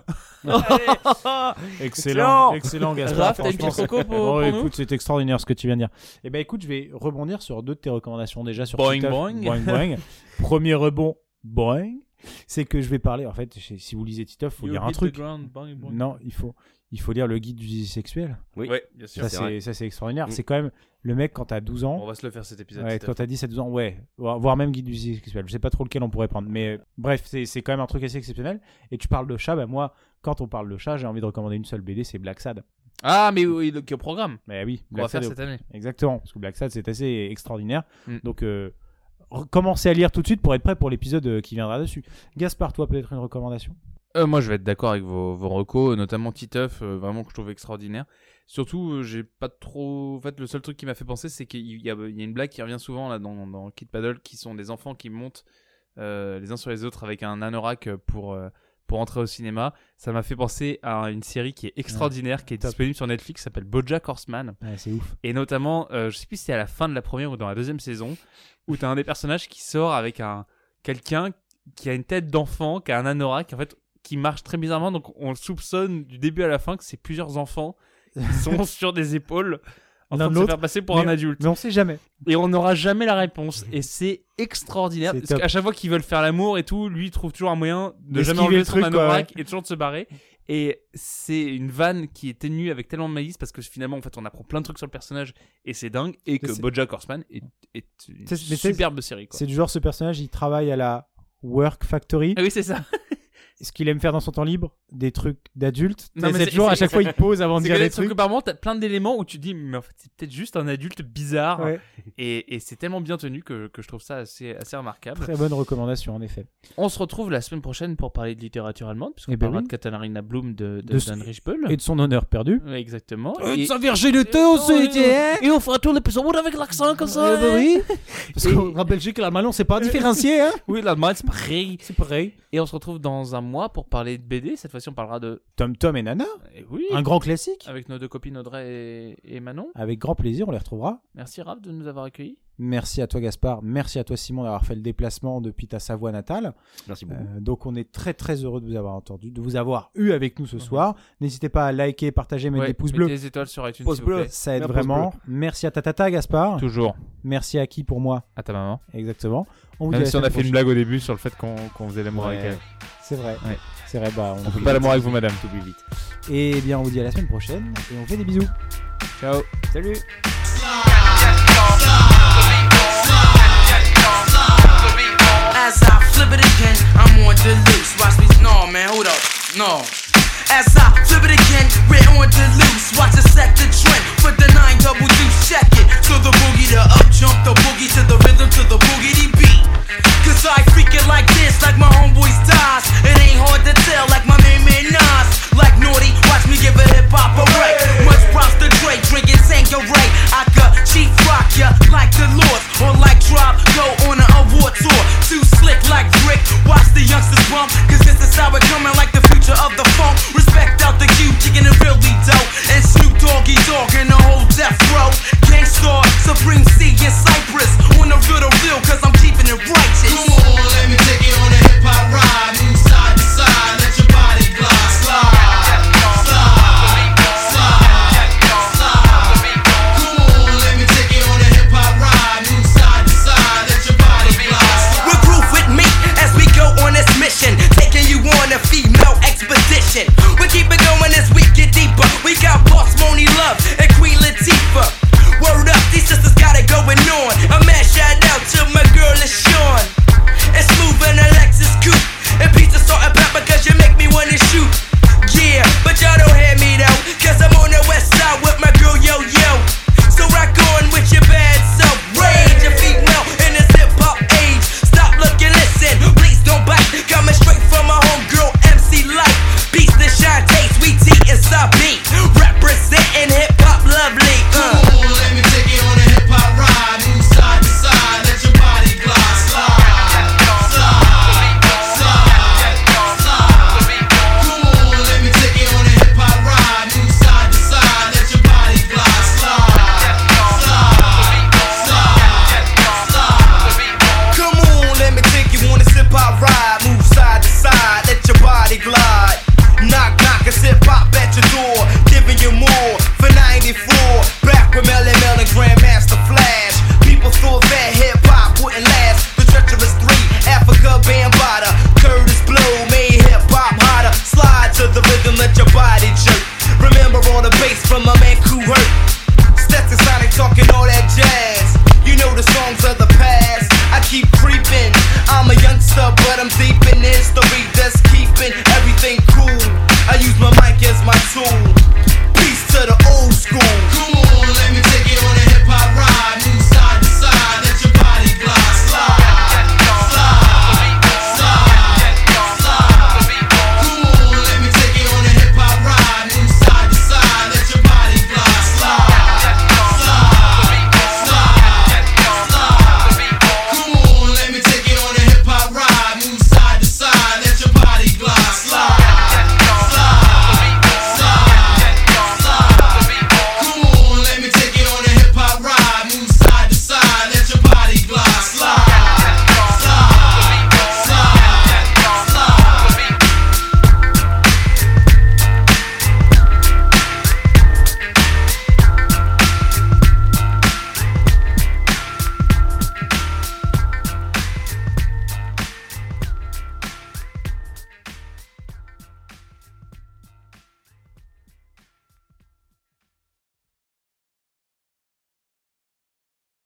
Excellent, Gaspard. Raph, t'as une petite reco pour nous? Écoute, c'est extraordinaire ce que tu viens de dire. Eh ben écoute, je vais rebondir sur deux de tes recommandations déjà sur Boing, Titeuf. boing. Premier rebond, boing. C'est que je vais parler, en fait, si vous lisez Titeuf, il faut lire un truc. Non, il faut lire le guide du zizi sexuel. Oui, bien sûr. Ça, c'est extraordinaire. C'est quand même le mec, quand t'as 12 ans. On va se le faire cet épisode. Ouais, quand t'as 10 à 12 ans, voire même guide du zizi sexuel. Je sais pas trop lequel on pourrait prendre. Mais bref, c'est quand même un truc assez exceptionnel. Et tu parles de chat, moi, quand on parle de chat, j'ai envie de recommander une seule BD, c'est Black Sad. Ah, mais oui, qui est au programme. Mais oui, on va faire cette année. Exactement, parce que Black Sad, c'est assez extraordinaire. Donc, commencez à lire tout de suite pour être prêt pour l'épisode qui viendra dessus. Gaspard, toi, peut-être une recommandation? Moi, je vais être d'accord avec vos recos, notamment Titeuf, vraiment que je trouve extraordinaire. Surtout, j'ai pas trop. En fait, le seul truc qui m'a fait penser, c'est qu'il y a une blague qui revient souvent là dans Kid Paddle, qui sont des enfants qui montent les uns sur les autres avec un anorak pour entrer au cinéma. Ça m'a fait penser à une série qui est extraordinaire, qui est disponible sur Netflix, qui s'appelle BoJack Horseman. Ouais, c'est ouf. Et notamment, je sais plus si c'est à la fin de la première ou dans la deuxième saison, où t'as un des personnages qui sort avec quelqu'un qui a une tête d'enfant, qui a un anorak, en fait, qui marche très bizarrement. Donc on le soupçonne du début à la fin que c'est plusieurs enfants qui sont sur des épaules en train de se faire passer pour un adulte. Mais on sait jamais. Et on n'aura jamais la réponse. Et c'est extraordinaire. Parce qu'à chaque fois qu'ils veulent faire l'amour et tout, lui il trouve toujours un moyen de jamais enlever son anorak et toujours de se barrer. Et c'est une vanne qui est ténue avec tellement de malice, parce que finalement en fait on apprend plein de trucs sur le personnage et c'est dingue. Et que BoJack Horseman est une superbe série, quoi. C'est du genre, ce personnage il travaille à la Work Factory. Ah oui, c'est ça. Ce qu'il aime faire dans son temps libre, des trucs d'adultes. Non, mais C'est toujours à chaque fois il pose avant de dire des Sauf que trucs. par moment, t'as plein d'éléments où tu te dis, mais en fait, c'est peut-être juste un adulte bizarre. Ouais. Et c'est tellement bien tenu que je trouve ça assez remarquable. Très bonne recommandation en effet. On se retrouve la semaine prochaine pour parler de littérature allemande, puisqu'on Eh ben parlera oui. de Katharina Blum de Heinrich Böll. Et de son honneur perdu. Ouais, exactement. Et de sa virginité aussi, tiens. Et on fera tout l'épisode avec l'accent comme ça. Bah oui. Parce qu'en Belgique, l'allemand, on sait pas différencier. Hein. Oui, l'allemand, c'est pareil. C'est pareil. Et on se retrouve dans un mois pour parler de BD. Cette fois-ci, on parlera de... Tom Tom et Nana. Et oui. Un grand classique. Avec nos deux copines Audrey et Manon. Avec grand plaisir, on les retrouvera. Merci Raph de nous avoir accueillis. Merci à toi Gaspard, merci à toi Simon d'avoir fait le déplacement depuis ta Savoie natale. Merci beaucoup. Donc on est très très heureux de vous avoir entendu, de vous avoir eu avec nous ce soir. N'hésitez pas à liker, partager, mettre des pouces bleus. Mettez des étoiles sur iTunes, Pouce s'il vous bleu. plaît. Ça aide Pouce vraiment. bleu. Merci à ta tata Gaspard. Toujours. Merci à qui pour moi. À ta maman. Exactement. On vous Même dit à si on la a semaine fait une blague au début sur le fait qu'on faisait l'amour Ouais. avec elle. C'est vrai. Ouais. C'est vrai. Bah, On fait pas l'amour avec vous, madame. Tout plus vite. Et bien on vous dit à la semaine prochaine et on fait des bisous. Ciao. Salut. As I flip it again, I'm on the loose. Watch me, no man, hold up, no. As I flip it again, we're on the loose. Watch us set the trend for the 9 double deuce. Check it. To the boogie, the up jump, the boogie to the rhythm, to the boogity beat. Cause I freak it like this, like my homeboys dies. It ain't hard to tell, like my man Nas. Like Naughty, watch me give a hip hop a break. Much props to Dre, drinking Tanqueray. I could chief rock ya like the Lord, or like Drop, go on an award tour. Too slick like Rick, watch the youngsters bump. Cause this is how it coming, like the future of the funk. Respect out the Q, kicking it really dope. And Snoop Doggy Dogg and the whole death row. Gangstar, Supreme C in Cyprus. On the real, cause I'm keeping it righteous. Come on, let me take you on a hip hop ride. Move side to side, let your body glide. Slide, slide, slide, slide. Come on, let me take you on a hip hop ride. Move side to side, let your body glide. Recruit with me as we go on this mission, taking you on a female expedition. We keep it going as we get deeper. We got Boss Moni Love and Queen Latifah. Word up, these sisters got it going on. A man shout out to my girl LaShawn. It's smooth and a Lexus coupe. And pizza, salt and pepper cause you make me wanna shoot. Yeah, but y'all don't hear me though, cause I'm on the west side with my girl Yo-Yo. So rock on with your bad self. Rage, a female in this hip-hop age. Stop, look and listen, please don't bite. Coming straight from my homegirl MC Light. Beats the shine taste, we T inside beat. Representing hip-hop lovely. Come on, let me take you on a hip hop ride. Move side to side, let your body glide. Slide, slide, slide, slide. Come on, let me take you on a hip hop ride. Move side to side, let your body glide. Slide, slide, slide, slide. Come on, let me take you on this hip-hop ride. Move side to side, let your body glide. Knock, knock, it's hip-hop at your door. Giving you more for 94. Back with Melly Mel and Grandmaster Flash. People thought that hip-hop wouldn't last. The treacherous 3, Africa Bambaataa. Curtis Blow made hip-hop hotter. Slide to the rhythm, let your body jerk. Remember all the bass from my man Kool Herc.